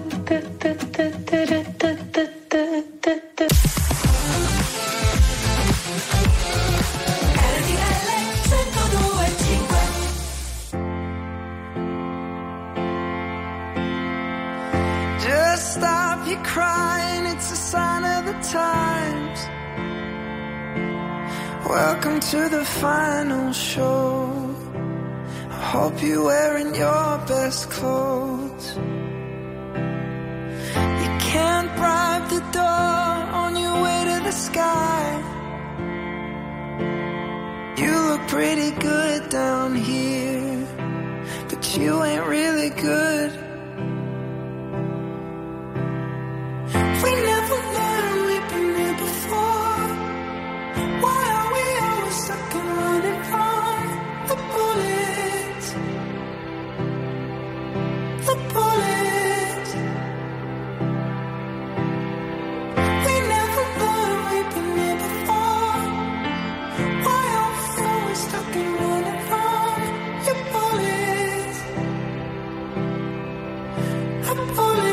Just stop your crying, it's a sign of the times. Welcome to the final show. I hope you're wearing your best clothes. You can't bribe the door on your way to the sky. You look pretty good down here, but you ain't really good. We never learned we've been here before. Why are we always stuck and running from the bullets? The bullets. We never learned we've been here before. Why are we always stuck and running from your bullets? The bullets.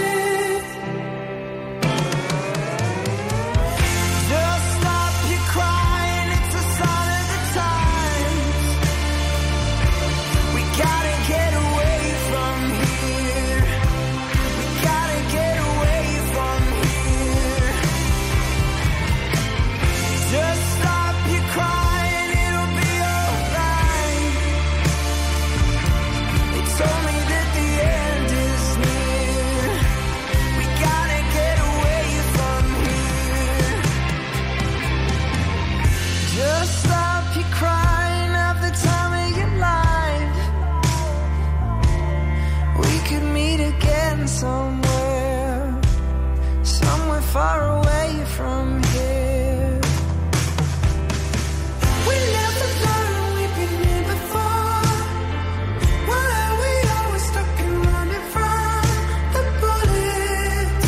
Just stop your crying, it's a sign of the times. We gotta get away from here. We gotta get away from here. Just stop your crying, it'll be alright. They told me that the end is near. We gotta get away from here. Just stop your crying, have the time of your life. We could meet again somewhere, somewhere far away from here. We never learned we've been here before. Why are we always stuck and running from the bullets?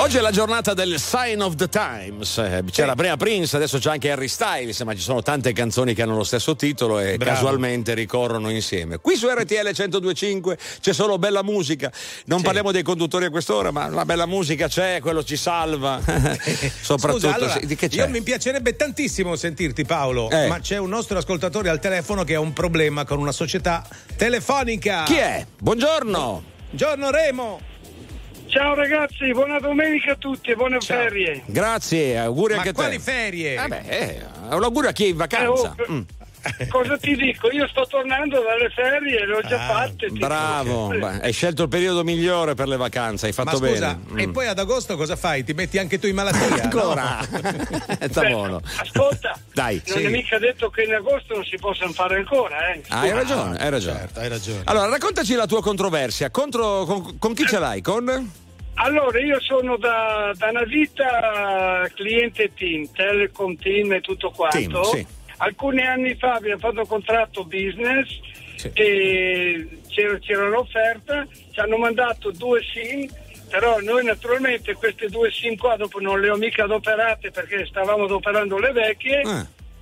Oggi è la giornata del Sign of the Times. C'era prima Prince, adesso c'è anche Harry Styles, ma ci sono tante canzoni che hanno lo stesso titolo e Bravo. casualmente ricorrono insieme. Qui su R T L centodue e cinque c'è solo bella musica. Non Sì. parliamo dei conduttori a quest'ora, ma la bella musica c'è, quello ci salva. Soprattutto. Scusa, allora, sì, di che c'è? io mi piacerebbe tantissimo sentirti, Paolo, Eh. ma c'è un nostro ascoltatore al telefono che ha un problema con una società telefonica. Chi è? Buongiorno. Buongiorno Remo. Ciao ragazzi, buona domenica a tutti e buone Ciao. ferie. Grazie, auguri Ma anche a te. quali ferie? Eh beh, eh, un augurio a chi è in vacanza. Eh, oh, Mm. Cosa ti dico? Io sto tornando dalle ferie, le ho già Ah, fatte. ti Bravo, dico. Beh, hai scelto il periodo migliore per le vacanze, hai fatto Ma scusa, bene. e Mm. poi ad agosto cosa fai? Ti metti anche tu in malattia? Ancora? no? Sta Beh, buono. ascolta, Dai, non sì. è mica detto che in agosto non si possano fare ancora, eh. Ah, hai ragione, hai ragione. Certo, hai ragione. Allora, raccontaci la tua controversia. Contro, con, con chi ce l'hai? Con? Allora, io sono da, da una vita cliente team, Telecom team e tutto quanto. Team, sì. Alcuni anni fa abbiamo fatto contratto business Sì. e c'era, c'era un'offerta, ci hanno mandato due SIM, però noi naturalmente queste due SIM qua dopo non le ho mica adoperate perché stavamo adoperando le vecchie Ah.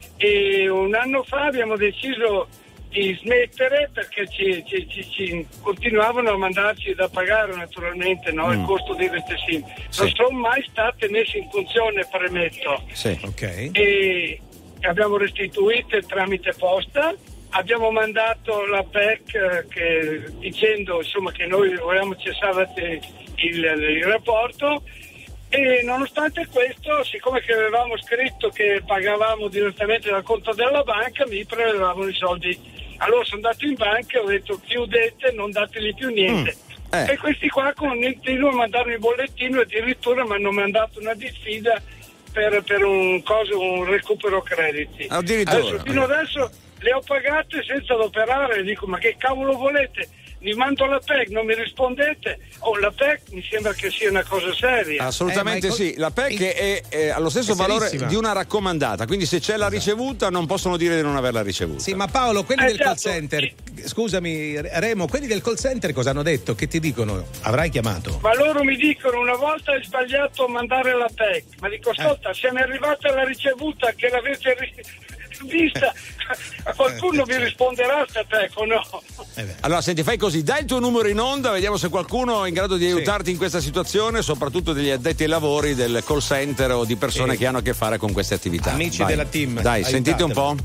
e un anno fa abbiamo deciso di smettere perché ci, ci, ci, ci continuavano a mandarci da pagare naturalmente, no, il Mm. costo di queste SIM. Sì. Non sono mai state messe in funzione, premetto. Sì. Ok. E abbiamo restituite tramite posta, abbiamo mandato la P E C eh, che, dicendo insomma che noi volevamo cessare il, il rapporto e nonostante questo, siccome che avevamo scritto che pagavamo direttamente dal conto della banca, mi prelevavano i soldi. Allora sono andato in banca e ho detto chiudete, non dategli più niente. Mm. Eh. E questi qua continuano a mandarmi il bollettino e addirittura mi hanno mandato una diffida per, per un, coso, un recupero crediti. Addirittura. Adesso, fino adesso le ho pagate senza adoperare, dico ma che cavolo volete? Vi mando la P E C, non mi rispondete? Oh, la P E C mi sembra che sia una cosa seria. Assolutamente Eh, ma è co- sì, la P E C è, è allo stesso È valore serissima. di una raccomandata, quindi se c'è la ricevuta non possono dire di non averla ricevuta. Sì, ma Paolo, quelli Eh, del call certo. center, scusami Remo, quelli del call center cosa hanno detto? Che ti dicono? Avrai chiamato? Ma loro mi dicono una volta hai sbagliato a mandare la P E C, ma dico ascolta, se mi è arrivata la ricevuta che l'avete ri- vista, qualcuno vi risponderà a sta P E C o no? Allora, senti, fai così, dai il tuo numero in onda, vediamo se qualcuno è in grado di aiutarti in questa situazione, soprattutto degli addetti ai lavori del call center o di persone Sì. che hanno a che fare con queste attività. Amici Vai. della team, Dai, sentite un po'.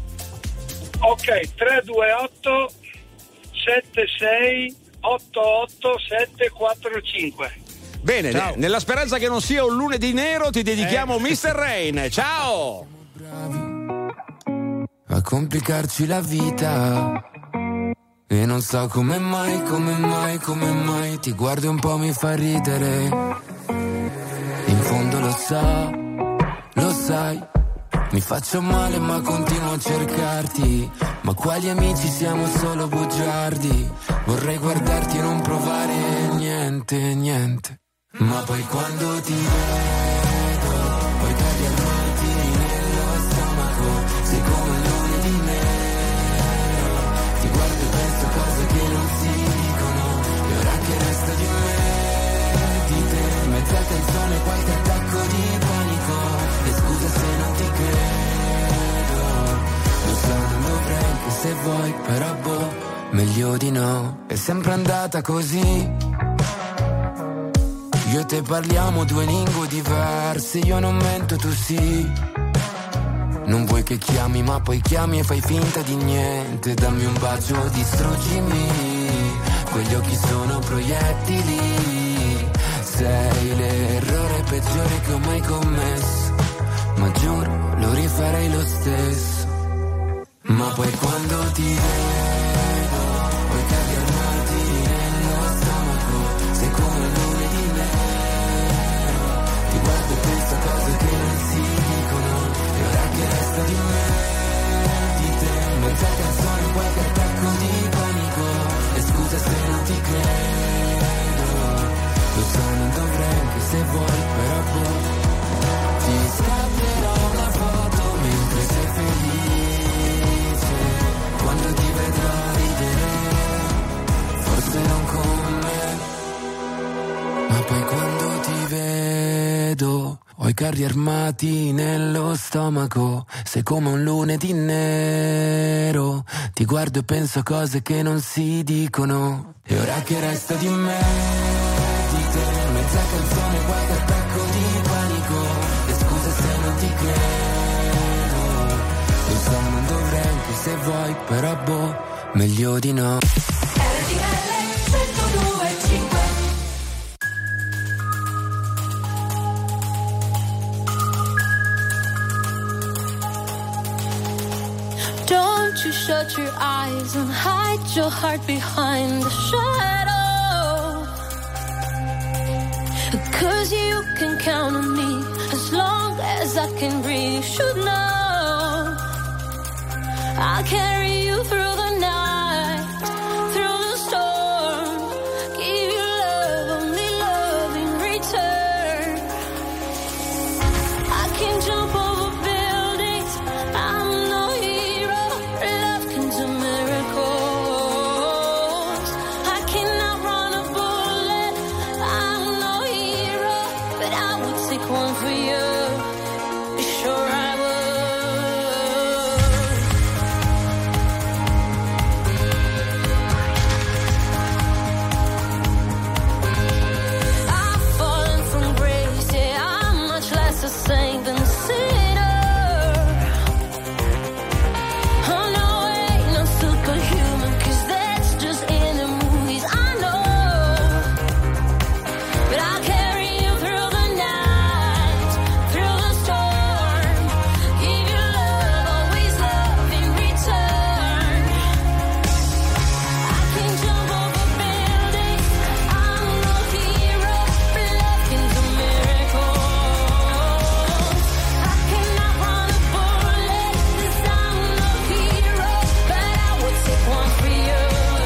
Ok, tre due otto sette sei otto otto sette quattro cinque. Bene, Ciao. ne- nella speranza che non sia un lunedì nero ti dedichiamo mister Rain. Ciao! A complicarci la vita. E non so come mai, come mai, come mai. Ti guardi un po', mi fa ridere. In fondo lo so, lo sai. Mi faccio male ma continuo a cercarti. Ma quali amici siamo solo bugiardi. Vorrei guardarti e non provare niente, niente. Ma poi quando ti vedo, poi cadi al mattino nello stomaco. Sei come un lunedì nero. Ti guardo e penso cose che non si dicono. E ora che resta di me, di te, mezza canzone, qualche attacco di panico. E scusa se non ti credo. Lo so, non dovrei anche se vuoi, però boh, meglio di no. È sempre andata così. Io e te parliamo due lingue diverse, io non mento, tu sì. Non vuoi che chiami, ma poi chiami e fai finta di niente. Dammi un bacio, distruggimi. Quegli occhi sono proiettili. Sei l'errore peggiore che ho mai commesso. Ma giuro, lo rifarei lo stesso. Ma poi quando ti vedo, poi cadi armati nello stomaco. Sei come un lunedì nero. Ti guardo e penso a cose che non si dicono. E ora che resta di me, di te, mezza canzone, qualche attacco di panico. E scusa se non ti credo. Lo so, non dovrei anche se vuoi, però boh. Ti scatterò una foto mentre sei felice. Quando ti vedrò carri armati nello stomaco. Sei come un lunedì nero. Ti guardo e penso a cose che non si dicono. E ora che resta di me, di te, mezza canzone, qualche attacco di panico. E scusa se non ti credo. Lo so, non dovrei anche se vuoi, però boh, meglio di no. Don't you shut your eyes and hide your heart behind the shadow. 'Cause you can count on me as long as I can breathe. You should know I'll carry you through the night, through the storm. Give you love, only love in return. I can jump over buildings, I'm no hero. Love can do miracles. I cannot run a bullet, I'm no hero, but I would take one for you. Sure I would. I've fallen from grace, yeah, I'm much less a saint than a sinner. Oh no, I ain't no superhuman, 'cause that's just in the movies, I know. But I'll carry you through the night, through the storm. Give you love, always love in return. I can jump over buildings, I'm no hero, but love can do miracles. I cannot run a bullet, 'cause I'm no hero, but I would take one for you.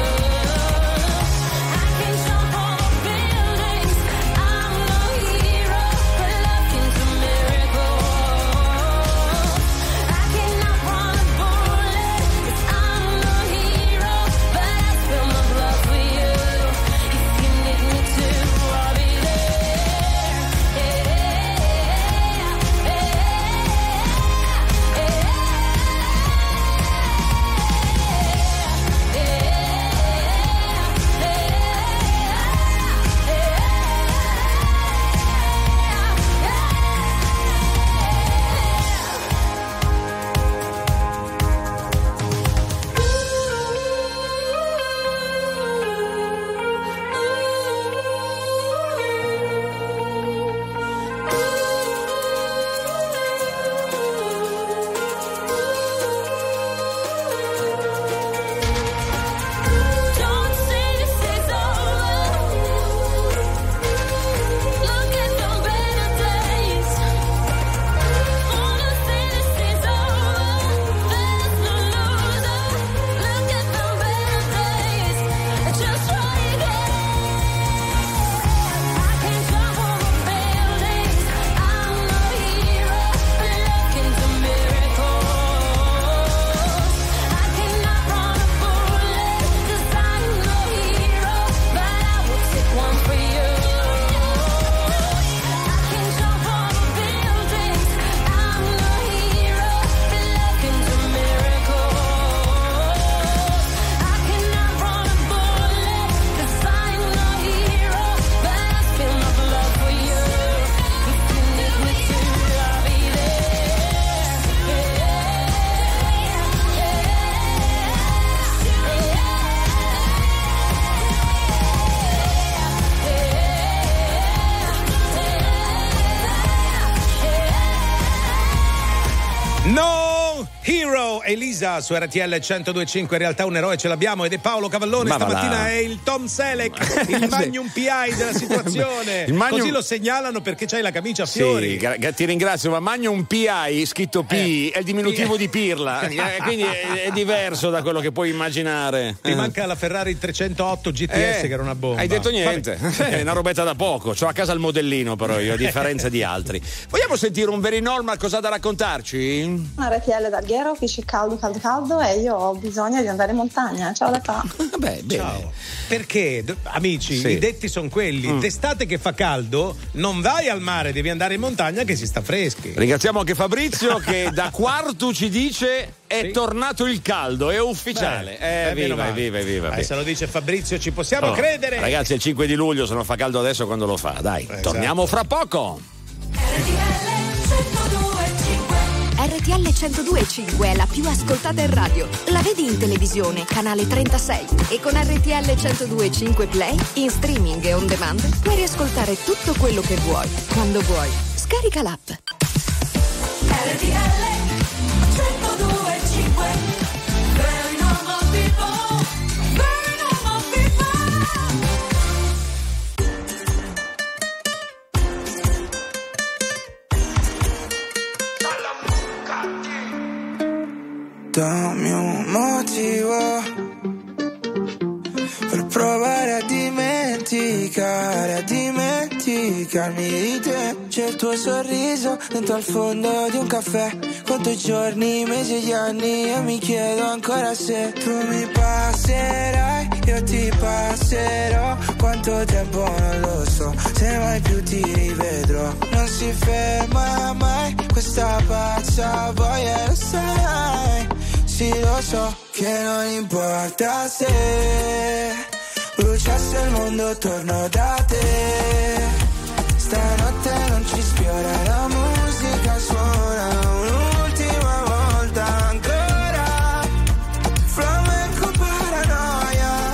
I can jump over buildings, I'm no hero, but love can do miracles. I cannot run a bullet, 'cause I'm no hero, but I spill my blood for you. If you need me to, I'll be there. Don't say this is over. Look at the better days. Wanna say this is over. There's no loser. Look at the better days. Just try again. I can jump over buildings. I'm no hero, but love can do miracles. I cannot run a bullet, 'cause I'm no hero, but I will take one for you. I can jump over buildings, I'm no hero, but love can do miracles. I cannot run a bullet, 'cause I'm no hero, but I spill my blood for you. If you need me to, I'll be No Hero, Elisa su R T L centodue e cinque. In realtà un eroe ce l'abbiamo ed è Paolo Cavallone. Ma va Stamattina là. è il Tom Selleck, il Magnum P I della situazione. Il Magnum- Così lo segnalano perché c'hai la camicia a fiori. Sì, gra- ti ringrazio, ma Magnum P I scritto P Eh. è il diminutivo di pirla, eh, quindi è, è diverso da quello che puoi immaginare. Ti manca la Ferrari trecentootto G T S Eh, che era una bomba. Hai detto niente, Vabbè. è una robetta da poco. C'ho a casa il modellino, però io, a differenza di altri. Vogliamo sentire un very normal, cosa da raccontarci? R T L dal Piero che dice caldo, caldo, caldo e io ho bisogno di andare in montagna. Ciao da qua. Vabbè, bene. Ciao. Perché, d- amici, Sì. i detti sono quelli. Mm. D'estate che fa caldo, non vai al mare, devi andare in montagna che si sta freschi. Ringraziamo anche Fabrizio che da Quartu ci dice è tornato il caldo, è ufficiale. Beh, eh, beh, meno viva, male. viva, viva, Eh, viva. se lo dice Fabrizio ci possiamo Oh, credere. Ragazzi, è il cinque di luglio, se non fa caldo adesso quando lo fa? Dai, Esatto. torniamo fra poco. R T L centodue e cinque è la più ascoltata in radio. La vedi in televisione, canale trentasei. E con R T L centodue e cinque Play, in streaming e on demand, puoi riascoltare tutto quello che vuoi, quando vuoi. Scarica l'app. R T L centodue e cinque. Very normal people. Very normal Dammi un motivo per provare a dimenticare, a dimenticarmi di te. C'è il tuo sorriso dentro al fondo di un caffè. Quanti giorni, mesi e anni e mi chiedo ancora se tu mi passerai, io ti passerò. Quanto tempo non lo so, se mai più ti rivedrò. Non si ferma mai questa pazza voglia, lo sai. Sì, lo so che non importa se bruciasse il mondo, torno da te. Stanotte non ci sfiora, la musica suona un'ultima volta ancora. Flamenco paranoia.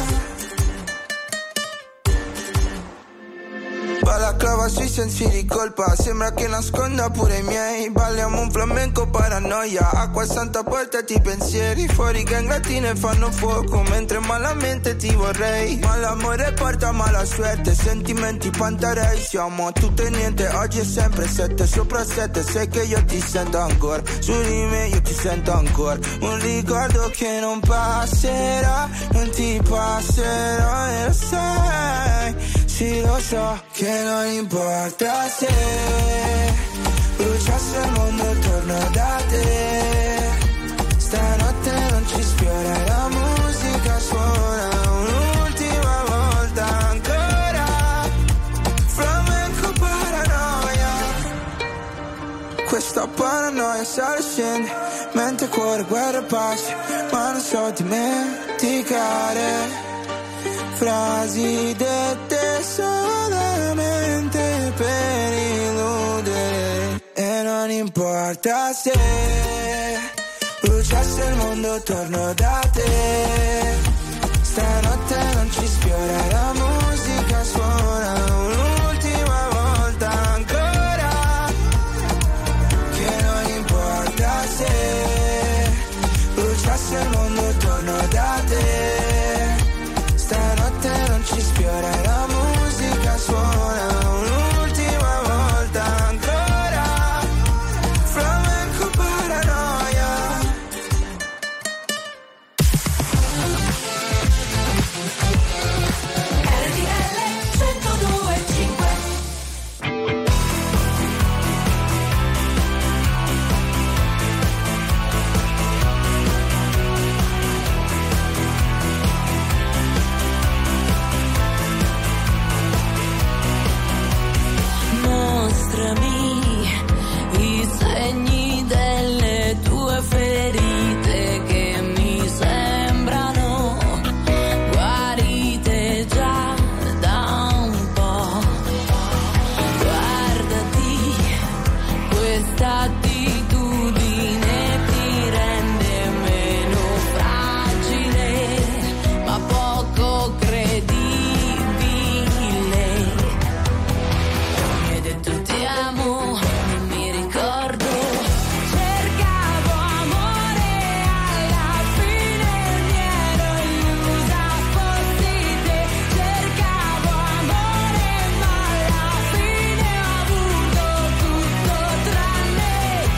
Balaclava sui sensi di colpa, sembra che nasconda pure i miei. Balliamo un flamenco paranoia, acqua santa portati i pensieri. Fuori che ingratine fanno fuoco, mentre malamente ti vorrei. Ma l'amore porta mala suerte, sentimenti pantarei. Siamo a tutto e niente, oggi è sempre sette sopra sette. Sai che io ti sento ancora, su di me io ti sento ancora. Un ricordo che non passerà, non ti passerò e lo sai. Sì, lo so che non importa se bruciasse il mondo, torno da te. Stanotte non ci sfiora, la musica suona un'ultima volta ancora. Flamenco paranoia. Questa paranoia sale e scende, mente, cuore, guerra e pace. Ma non so dimenticare frasi dette solamente per illudere. E non importa se bruciasse il mondo, torno da te. Stanotte non ci sfiora, la musica suona un'ultima volta ancora. Che non importa se bruciasse il mondo, torno da te. Stanotte non ci sfiora, la musica suona un'ultima volta ancora. Flamenco paranoia. R T L centodue e cinque. Mostrami i segni delle tue ferite che mi sembrano guarite già da un po'. Guardati, questa attitudine ti rende meno fragile, ma poco credibile. Mi hai detto ti amo, non mi ricordo. Cercavo amore, alla fine mi ero illusa fossi te. Cercavo amore, ma alla fine ho avuto tutto tranne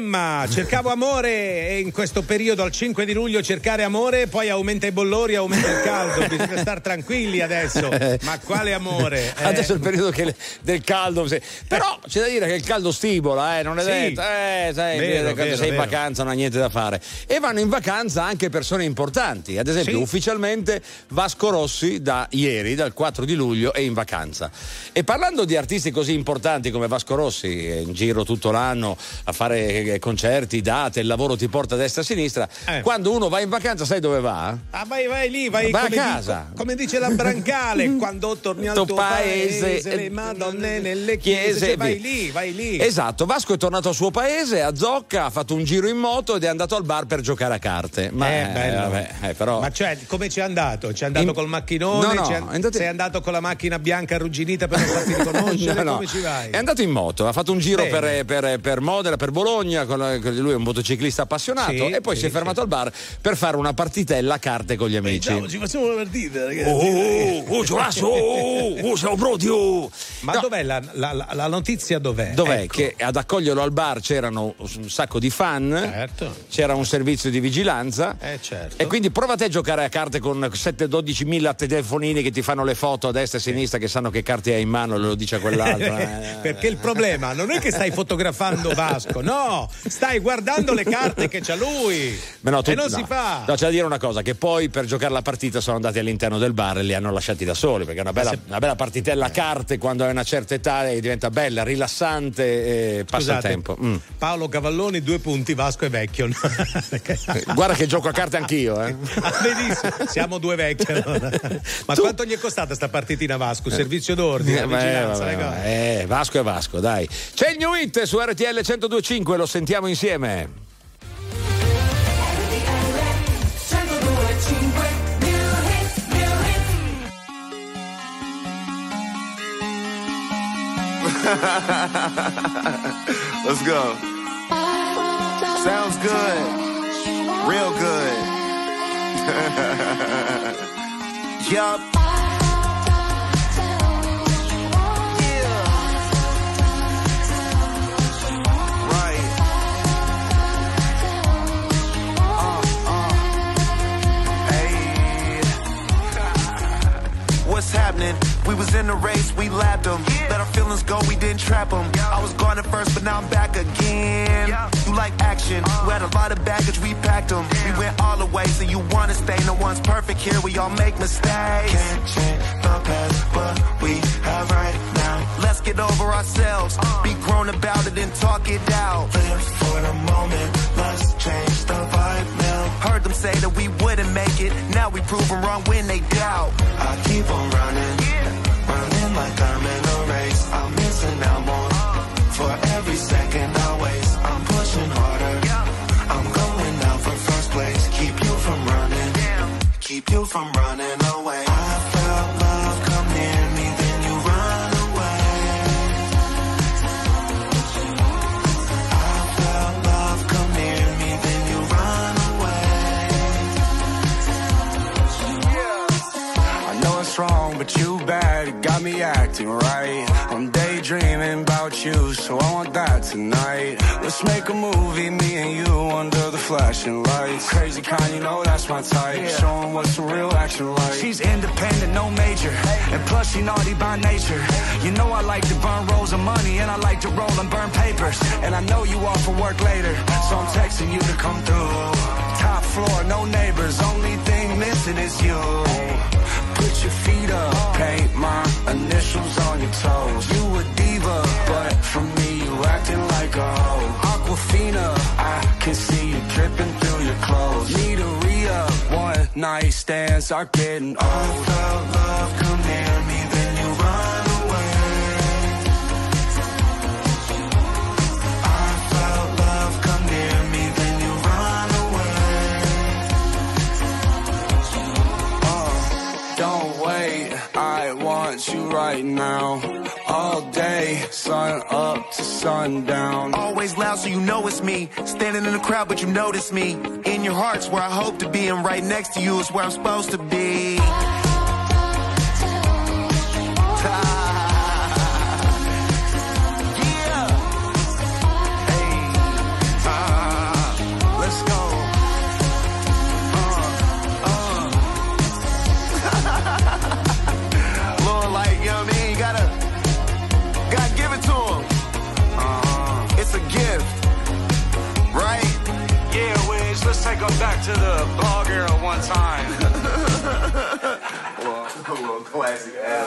Emma, cercavo amore e in questo periodo al cinque di luglio cercare amore, poi aumenta i bollori, aumenta il caldo, bisogna stare tranquilli adesso. Ma quale amore? Eh. Adesso è il periodo che le- del caldo, sì. Però c'è da dire che il caldo stimola, eh, non è Sì. detto, eh, sai, Vero, quando vero, sei in vero. vacanza non hai niente da fare. E vanno in vacanza anche persone importanti, ad esempio Sì. ufficialmente Vasco Rossi da ieri, dal quattro di luglio, è in vacanza. E parlando di artisti così importanti come Vasco Rossi, è in giro tutto l'anno a fare eh, concerti, date, il lavoro ti porta a destra e a sinistra, Eh. quando uno va in vacanza sai dove va? Ah, vai, vai lì, vai, Vai a come casa. dico- come dice la Brancale, quando torni al Tuo tuo paese, paese, le madonne nelle chiese, cioè, vai lì, vai lì. Esatto, Vasco è tornato al suo paese, a Zocca, ha fatto un giro in moto ed è andato al bar per giocare a carte. Ma Eh, bello. vabbè, eh, però Ma cioè, come ci è andato? Ci è andato In- col macchinone? No, no, Ci è- è andato- Sei andato con la macchina bianca arrugginita per non farti riconoscere? No, no. Come ci vai? È andato in moto, ha fatto un giro Bene. per, per- per Modena, per Bologna, con la- con lui è un motociclista appassionato, Sì, e poi sì, si è fermato al bar per fare una partitella a carte con gli amici. Ciao, ci facciamo una partita, ragazzi. Oh, oh, oh, Giovanni, oh, oh, siamo pronti, oh. Ma No. dov'è la, la- la- la notizia? Dov'è? Dov'è? Ecco. Che ad accoglierlo al bar c'erano un sacco di fan, Certo. c'era un servizio di vigilanza. Eh, certo. E quindi provate a giocare a carte con sette dodici mila telefonini che ti fanno le foto a destra e a sinistra, che sanno che carte hai in mano e lo dice a quell'altro. Eh. Perché il problema non è che stai fotografando Vasco, no, stai guardando le carte che c'ha lui. Ma no, tu- e non no. si fa. No, c'è da dire una cosa, che poi per giocare la partita sono andati all'interno del bar e li hanno lasciati da soli, perché è una bella, una bella partitella a carte quando hai una certa età e diventa bella, rilassante e passa Scusate, il tempo. Mm. Paolo Cavalloni, due punti, Vasco è vecchio. Guarda che gioco a carte anch'io, eh. Ah, benissimo, siamo due vecchi allora. Ma quanto gli è costata sta partitina Vasco? Servizio d'ordine, Eh, vigilanza, vabbè, le cose. vabbè. Eh, Vasco è Vasco, dai. C'è il New Hit su R T L centodue e cinque, lo sentiamo insieme. Let's go. Sounds good. Real good. Yup. What's happening? We was in the race, we lapped them. Let our feelings go, we didn't trap them. I was gone at first, but now I'm back again. You like action, we had a lot of baggage, we packed them. We went all the way, so you wanna stay. No one's perfect here, we all make mistakes. Can't change the past, but we have right now. Let's get over ourselves, be grown about it and talk it out. Live for the moment, let's change the vibe now. Heard them say that we wouldn't make it, now we prove them wrong when they doubt. I keep on running, running like I'm in a race. I'm missing out more for every second I waste. I'm pushing harder, I'm going out for first place. Keep you from running, keep you from running away. I felt love come near me, then you run away. I felt love come near me, then you run away. I know it's wrong, but you bad, it got me acting right. I'm daydreaming about you, so I want that tonight. Let's make a movie, me and you under the flashing lights. Crazy kind, you know that's my type. Show 'em what's some real action like. She's independent, no major, and plus she naughty by nature. You know I like to burn rolls of money, and I like to roll and burn papers. And I know you off for work later, so I'm texting you to come through. Top floor, no neighbors, only thing missing is you. Put your feet up, paint my initials on your toes. You a diva, but for me you acting like a hoe. Aquafina, I can see you dripping through your clothes. Need a re-up, one night stands are getting old. I felt love come near me, then you run away. I felt love come near me, then you run away. Uh, don't wait, I want you right now. All day, sun up to sundown. Always loud so you know it's me. Standing in the crowd but you notice me. In your heart's where I hope to be, and right next to you is where I'm supposed to be. Yeah. Hey. Uh-huh. age, let's take them back to the blog era one time. Well, a little classic ass.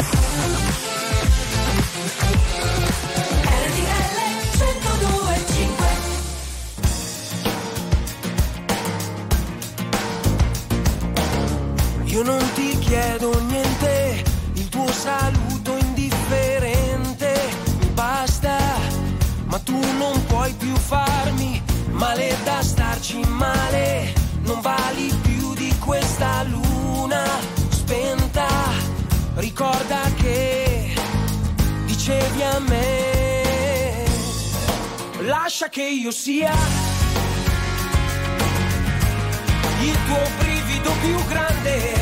Io non ti chiedo niente, il tuo saluto indifferente mi basta, ma tu non puoi più farmi male da starci male, non vali più di questa luna spenta, ricorda che dicevi a me, lascia che io sia il tuo brivido più grande,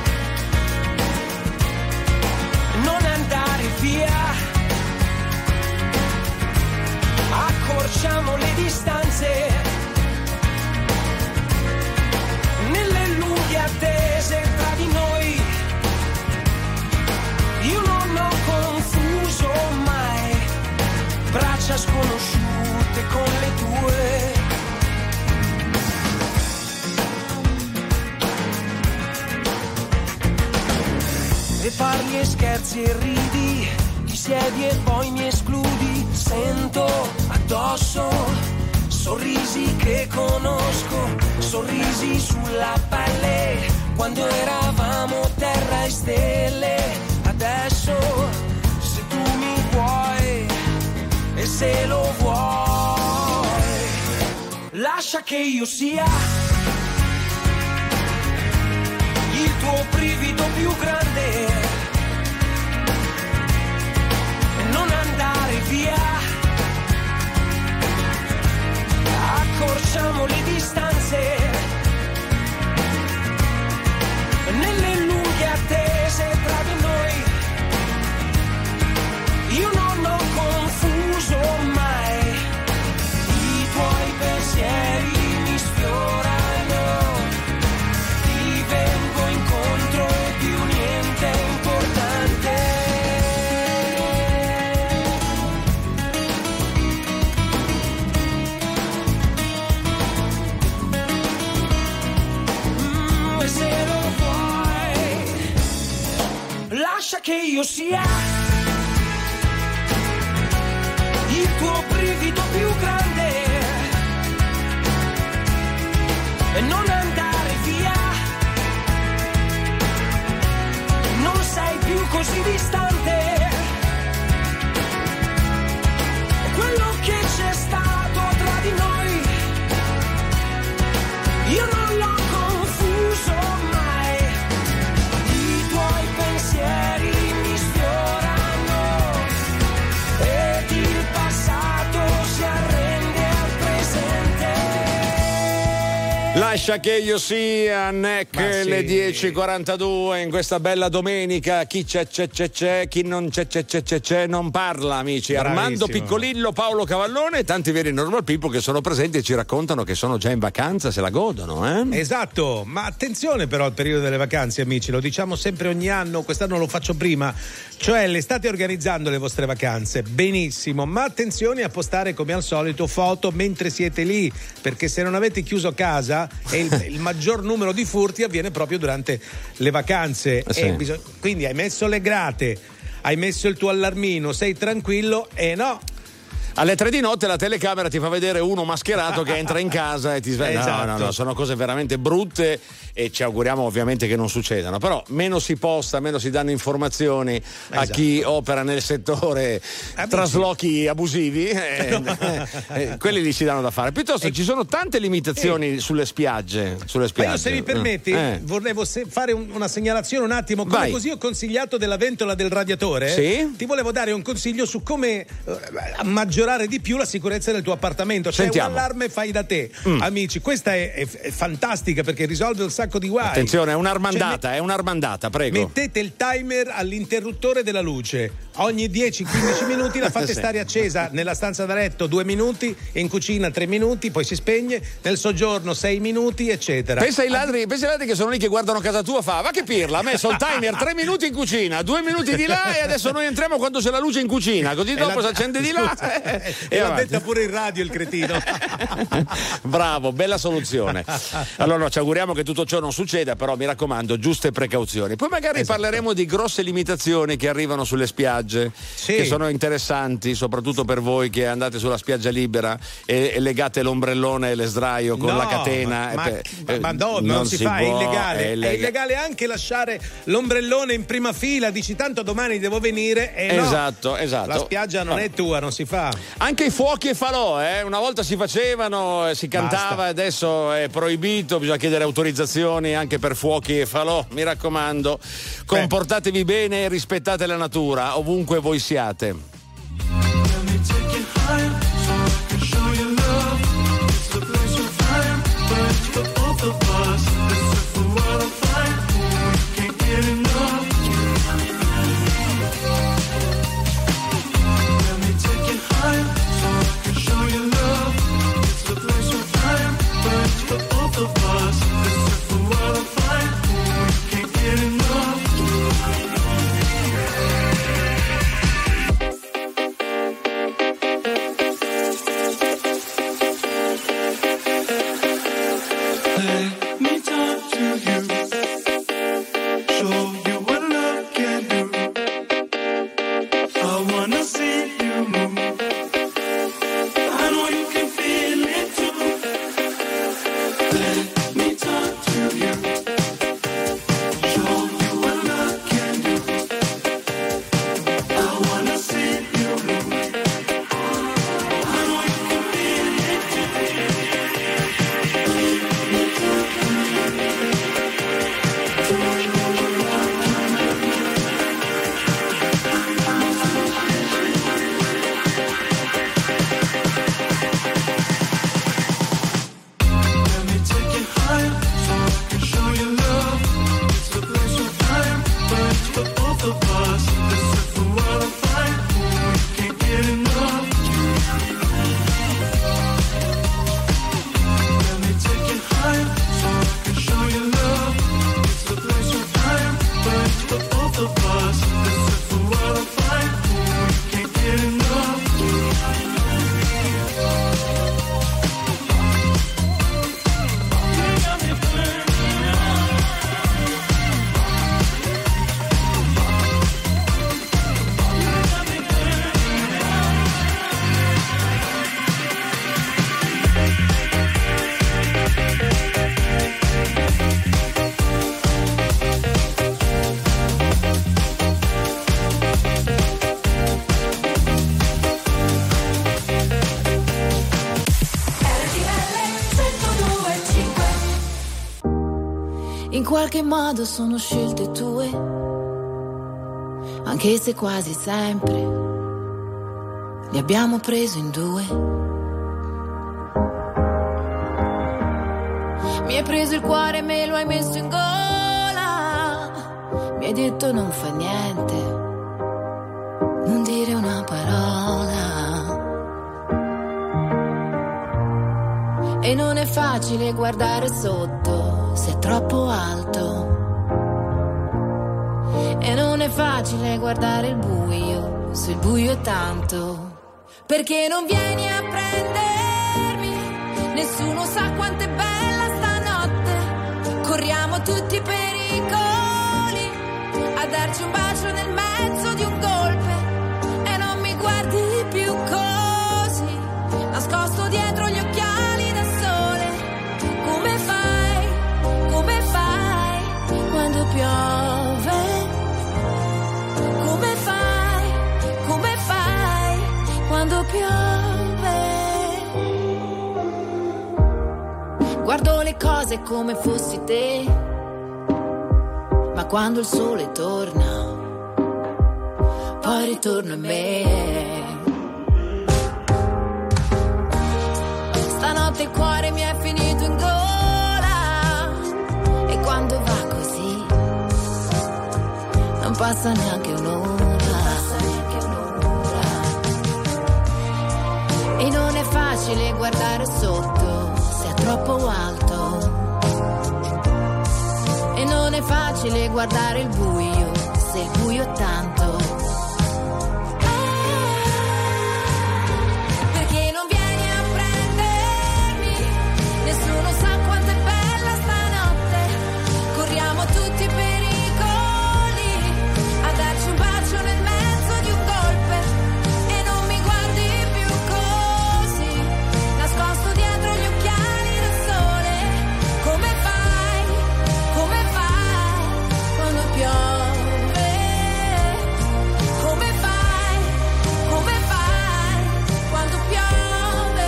non andare via, accorciamo le distanze, nelle lunghe attese tra di noi, io non ho confuso mai, braccia sconosciute con le tue. E parli e scherzi e ridi, ti siedi e poi mi escludi, sento addosso sorrisi che conosco, sorrisi sulla pelle, quando eravamo terra e stelle, adesso se tu mi vuoi e se lo vuoi, lascia che io sia il tuo brivido più grande, non andare via, accorciamo le distanze, nelle lunghe attese tra di noi, io non ho confuso mai, i tuoi pensieri mi sfiorano, ti vengo incontro e più niente è importante. Mm, e se lo vuoi, lascia che io sia il tuo brivido più grande e non andare via, non sei più così distante, quello che c'è stato tra di noi, io non l'ho confuso mai, i tuoi pensieri mi sfiorano ed il passato si arrende al presente. Lascia che io sia, Neck, sì. le dieci e quarantadue in questa bella domenica. Chi c'è c'è c'è c'è, chi non c'è c'è c'è c'è c'è, non parla, amici. Bravissimo. Armando Piccolillo, Paolo Cavallone e tanti veri normal people che sono presenti e ci raccontano che sono già in vacanza, se la godono, eh? Esatto, ma attenzione però al periodo delle vacanze, amici, lo diciamo sempre ogni anno, quest'anno lo faccio prima, cioè le state organizzando le vostre vacanze, benissimo, ma attenzione a postare come al solito foto mentre siete lì, perché se non avete chiuso casa e il, il maggior numero di furti avviene proprio durante le vacanze, Eh sì. e bisog- quindi hai messo le grate, hai messo il tuo allarmino, sei tranquillo e no. Alle tre di notte la telecamera ti fa vedere uno mascherato che entra in casa e ti sveglia. Esatto. No, no, no, sono cose veramente brutte e ci auguriamo ovviamente che non succedano. Però meno si posta, meno si danno informazioni a Esatto. chi opera nel settore Amici. traslochi abusivi, eh, eh, quelli li si danno da fare. Piuttosto ci sono tante limitazioni sulle spiagge. Sulle Ma spiagge. io, se mi permetti, Eh. volevo se- fare un- una segnalazione un attimo. Come Vai. così ho consigliato della ventola del radiatore. Sì. Ti volevo dare un consiglio su come eh, maggiorare di più la sicurezza del tuo appartamento. C'è Sentiamo. un allarme fai da te. Mm. Amici, questa è, è- è fantastica perché risolve un sacco di guai. Attenzione, è Cioè, un'armandata, è un'armandata, prego. mettete il timer all'interruttore della luce. ogni dieci quindici minuti la fate Sì. stare accesa nella stanza da letto due minuti, in cucina tre minuti, poi si spegne, nel soggiorno sei minuti, eccetera. Pensa ai ladri, pensa ai ladri che sono lì che guardano casa tua, fa, va che pirla, ha messo il timer tre minuti in cucina, due minuti di là e adesso noi entriamo quando c'è la luce in cucina, così dopo si accende di là. e e l'ha avanti. detta pure in radio il cretino. Bravo, bella soluzione. Allora no, ci auguriamo che tutto ciò non succeda, però mi raccomando, giuste precauzioni. Poi magari Esatto. parleremo di grosse limitazioni che arrivano sulle spiagge, Sì. che sono interessanti, soprattutto per voi che andate sulla spiaggia libera e, e legate l'ombrellone e le sdraio con No, la catena. Ma, Eh, ma- eh, ma no, non, si, fa, può, è illegale. è È illega- illegale anche lasciare l'ombrellone in prima fila, dici tanto domani devo venire e no. Esatto, esatto. La spiaggia non è tua, non si fa. Anche i fuochi e falò, eh? Una volta si facevano, eh, si cantava, Basta. adesso è proibito, bisogna chiedere autorizzazioni anche per fuochi e falò. Mi raccomando, comportatevi bene e rispettate la natura, ovunque voi siate. Let me talk to you, show you what love can do. I wanna see you move. I know you can feel it too. Let me talk to you, show you what love can do. I wanna see you move. I know you can feel it too. Let me take you higher, so I can show you love. It's the place of time, but it's for both of us. This is the world of fire, we can't get enough. Let me take you higher, so I can show you love. It's the place of time, but it's for both of us. This is the world of fire, we can't get enough. In qualche modo sono scelte tue, anche se quasi sempre li abbiamo preso in due. Mi hai preso il cuore e me lo hai messo in gola, mi hai detto non fa niente, non dire una parola. E non è facile guardare sotto se è troppo alto. E non è facile guardare il buio se il buio è tanto. Perché non vieni a prendermi, nessuno sa quanto è bella stanotte. Corriamo tutti i pericoli a darci un bacio nel mezzo di un golpe. E non mi guardi più così, nascosto dietro gli occhiali da sole. Come fai, come fai quando piove? Come fai, come fai quando piove? Guardo le cose come fossi te, ma quando il sole torna, poi ritorno a me. Stanotte il cuore mi è finito in gola, e quando va così non passa neanche un'ora. facile guardare il buio, se il buio è tanto. Perché non vieni a prendermi? Nessuno sa quanto è bella stanotte. Corriamo tutti i pericoli a darci un bacio nel mezzo di un golpe. E non mi guardi più così, nascosto dietro gli occhiali del sole. Come fai? Come fai quando piove? Come fai? Come fai quando piove?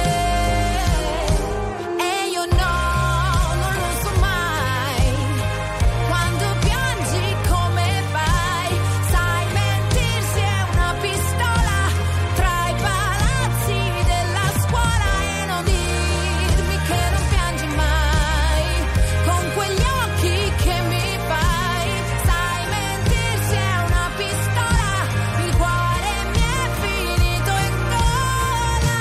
E io no, non lo so mai. Quando piangi come fai? Sai, mentirsi è una pistola tra i palazzi della scuola. E non dirmi che non piangi mai con quegli occhi che mi fai. Sai, mentirsi è una pistola, il cuore mi è finito in gola.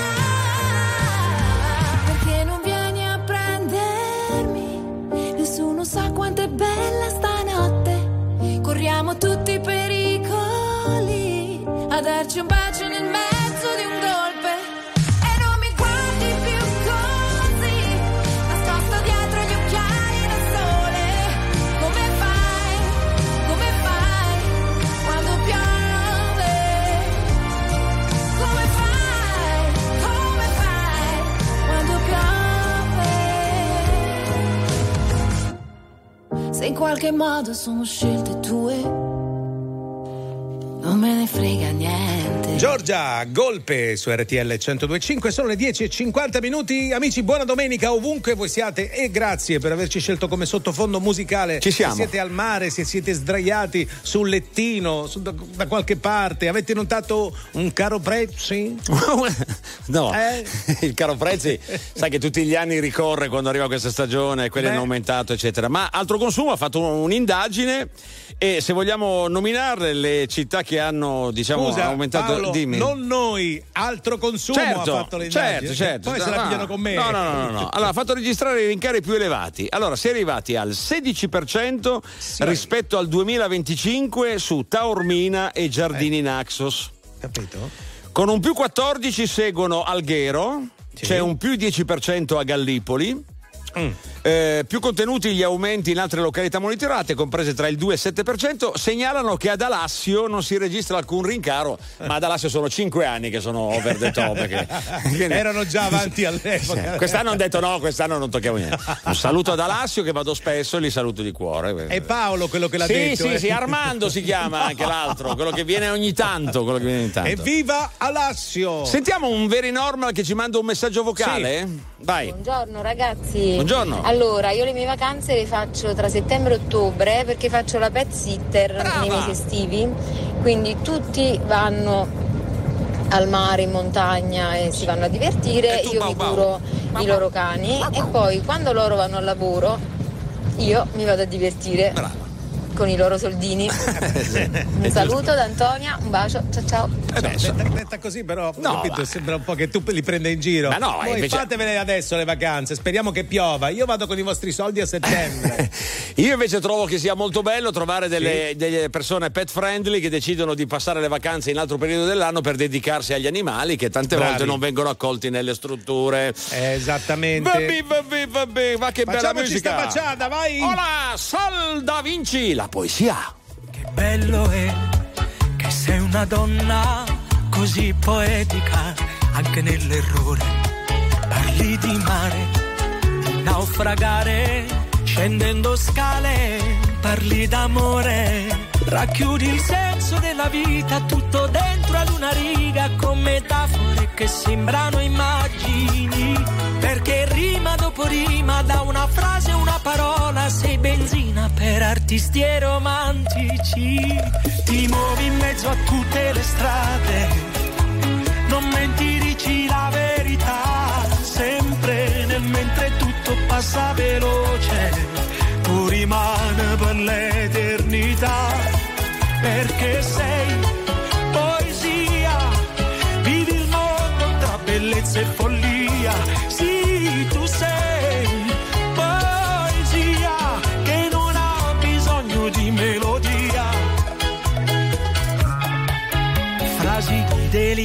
Perché non vieni a prendermi? Nessuno sa quanto è bella stanotte. Corriamo tutti i pericoli a darci un bacio nel mezzo di un golpe. E non mi guardi più così, nascosto dietro gli occhiali del sole. Come fai? Come fai quando piove? Come fai? Come fai quando piove? Se in qualche modo sono scelte tue, non me ne frega niente. Giorgia, golpe su R T L centodue e cinque, sono le dieci e cinquanta minuti. Amici, buona domenica ovunque voi siate e grazie per averci scelto come sottofondo musicale. Ci siamo. Se siete al mare, se siete sdraiati sul lettino, su- da, da qualche parte, avete notato un caro prezzi? No, Eh? il caro prezzi, sai che tutti gli anni ricorre quando arriva questa stagione, quelli Beh. hanno aumentato, eccetera. Ma Altro Consumo ha fatto un- un'indagine e se vogliamo nominarle le città che hanno, diciamo, Scusa, aumentato. Paolo, dimmi. non noi, Altro Consumo Certo, ha fatto le indagini. certo, certo. Poi se la No, pigliano con me. No, no, no, no, no. Allora, ha fatto registrare i rincari più elevati. Allora, si è arrivati al sedici per cento rispetto al duemilaventicinque su Taormina e Giardini Naxos. Capito? Con un più quattordici seguono Alghero, Sì. c'è un più dieci per cento a Gallipoli. Mm. Eh, più contenuti gli aumenti in altre località monitorate, comprese tra il due e il sette per cento, segnalano che ad Alassio non si registra alcun rincaro, ma ad Alassio sono cinque anni che sono over the top. Perché, Erano già avanti all'epoca. Quest'anno hanno detto no, quest'anno non tocchiamo niente. Un saluto ad Alassio che vado spesso e li saluto di cuore. È Paolo quello che l'ha sì, detto. Sì, eh. sì, Armando si chiama anche l'altro, quello che viene ogni tanto, quello che viene ogni tanto. Evviva Alassio! Sentiamo un Very Normal che ci manda un messaggio vocale? Vai. Buongiorno ragazzi. Buongiorno. Allora, io le mie vacanze le faccio tra settembre e ottobre perché faccio la pet sitter nei mesi estivi, quindi tutti vanno al mare, in montagna e si vanno a divertire, io mi curo i loro cani e poi quando loro vanno al lavoro io mi vado a divertire. Brava. Con i loro soldini. Un saluto da Antonia, un bacio, ciao ciao. Eh beh, so- Detta, detta così però No, capito, ma- sembra un po' che tu li prenda in giro. Ma no, Voi invece- fatevele adesso le vacanze, speriamo che piova. Io vado con i vostri soldi a settembre. Io invece trovo che sia molto bello trovare delle, delle persone pet friendly che decidono di passare le vacanze in altro periodo dell'anno per dedicarsi agli animali che tante Bravi. volte non vengono accolti nelle strutture. Eh, esattamente. Vabbè, vabbè, vabbè, ma che bella Facciamoci musica. sta baciata, vai! Hola, Sol da Vinci, la poesia. Bello è che sei una donna così poetica, anche nell'errore. Parli di mare, di naufragare, scendendo scale, parli d'amore. Racchiudi il senso della vita tutto dentro ad una riga, con metafore che sembrano immagini. Perché rima dopo rima, da una frase una parola, sei benzina per artisti e romantici. Ti muovi in mezzo a tutte le strade, non menti, dici la verità, sempre nel mentre tutto passa veloce, tu rimani per l'eternità. Perché sei poesia, vivi il mondo tra bellezza e follia. Sì, tu sei poesia che non ha bisogno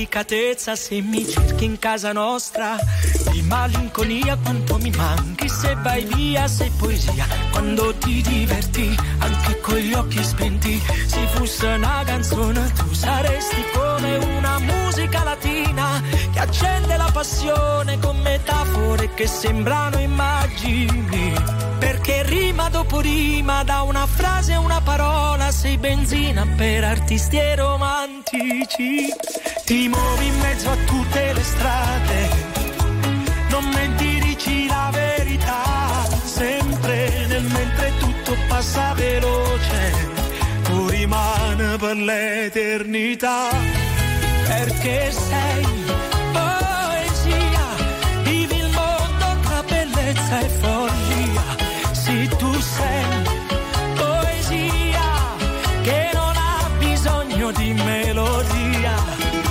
delicatezza se mi cerchi in casa nostra, di malinconia quanto mi manchi, se vai via sei poesia, quando ti diverti anche con gli occhi spenti, se fosse una canzone tu saresti come una musica latina che accende la passione con metafore che sembrano immagini, perché rima dopo rima da una frase a una parola sei benzina per artisti e romantici, ti muovi in mezzo a tutte le strade, non menti, dici la verità, sempre nel mentre tutto passa veloce, tu rimani per l'eternità, perché sei poesia, vivi il mondo tra bellezza e follia, sì tu sei poesia che non ha bisogno di melodia.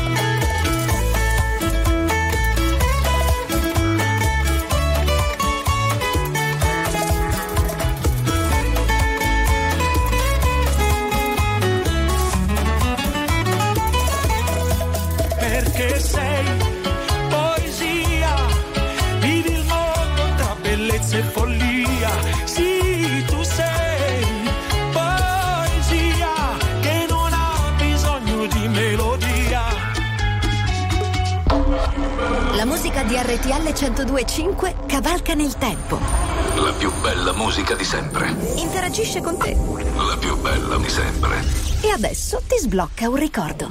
Perché sei poesia, vivi il mondo tra bellezza e follia, sì tu sei poesia che non ha bisogno di melodia. La musica di R T L centodue e cinque cavalca nel tempo, La più bella musica di sempre. interagisce con te La più bella di sempre. e adesso ti sblocca un ricordo.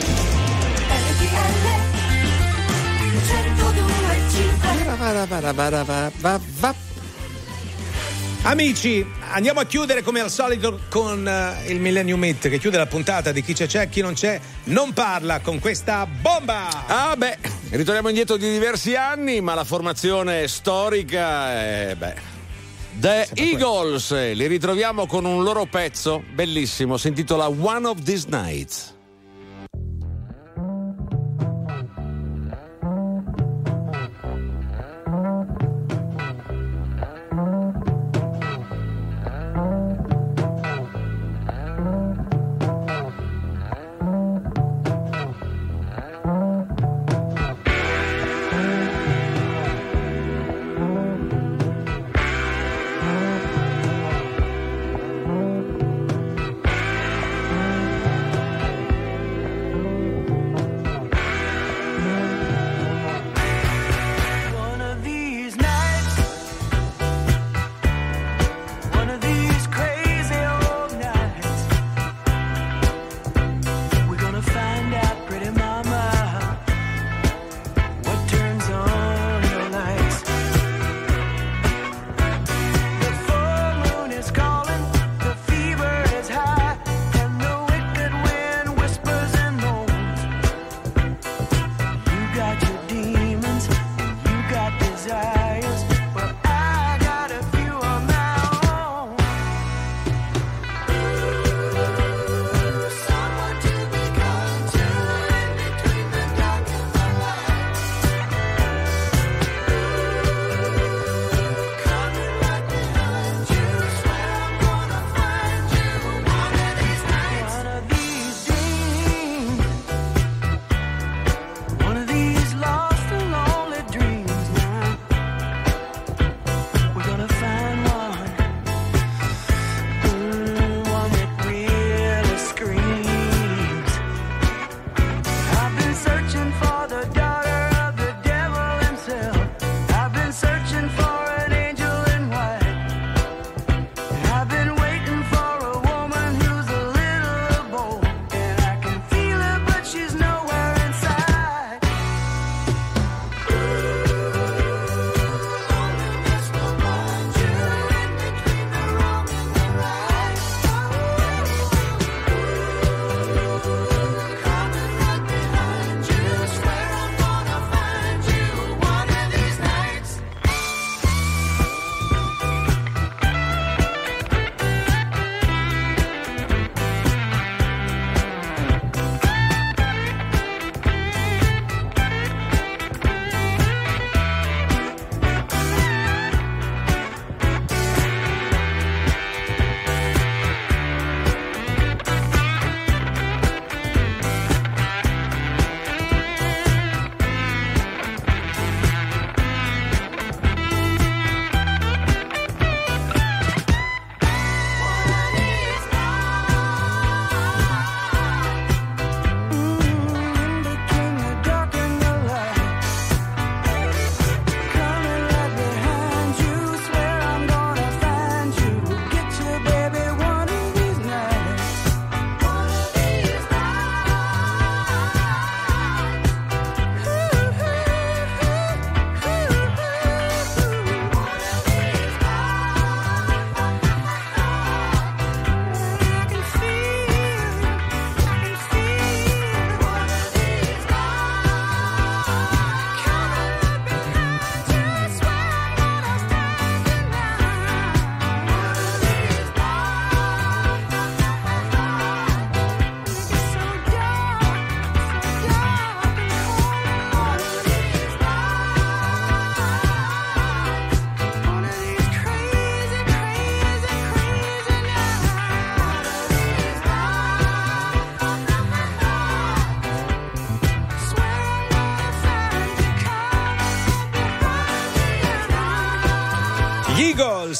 Amici, andiamo a chiudere come al solito con uh, il Millennium Hit che chiude la puntata di Chi c'è c'è, chi non c'è non parla con questa bomba. Ah beh, ritorniamo indietro di diversi anni, ma la formazione storica è beh The Eagles, li ritroviamo con un loro pezzo bellissimo, si intitola One of These Nights.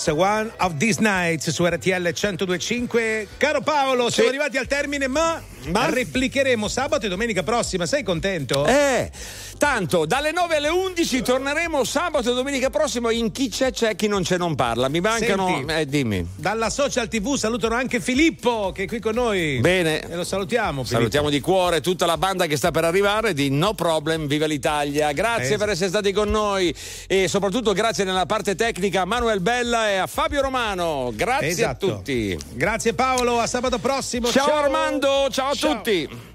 Yes, One of These Nights su R T L centodue e cinque. Caro Paolo, siamo arrivati al termine, ma, ma replicheremo sabato e domenica prossima. Sei contento? Eh, tanto dalle nove alle undici torneremo sabato e domenica prossimo in Chi c'è c'è, chi non c'è non parla. Mi mancano, Senti, eh, dimmi. Dalla Social T V salutano anche Filippo che è qui con noi. Bene. E lo salutiamo. Filippo. Salutiamo di cuore tutta la banda che sta per arrivare di No Problem, viva l'Italia. Grazie Esatto. per essere stati con noi e soprattutto grazie nella parte tecnica a Manuel Bella e a Fabio Romano. Grazie Esatto. a tutti. Grazie Paolo, a sabato prossimo. Ciao, ciao. Armando, ciao a Ciao. tutti.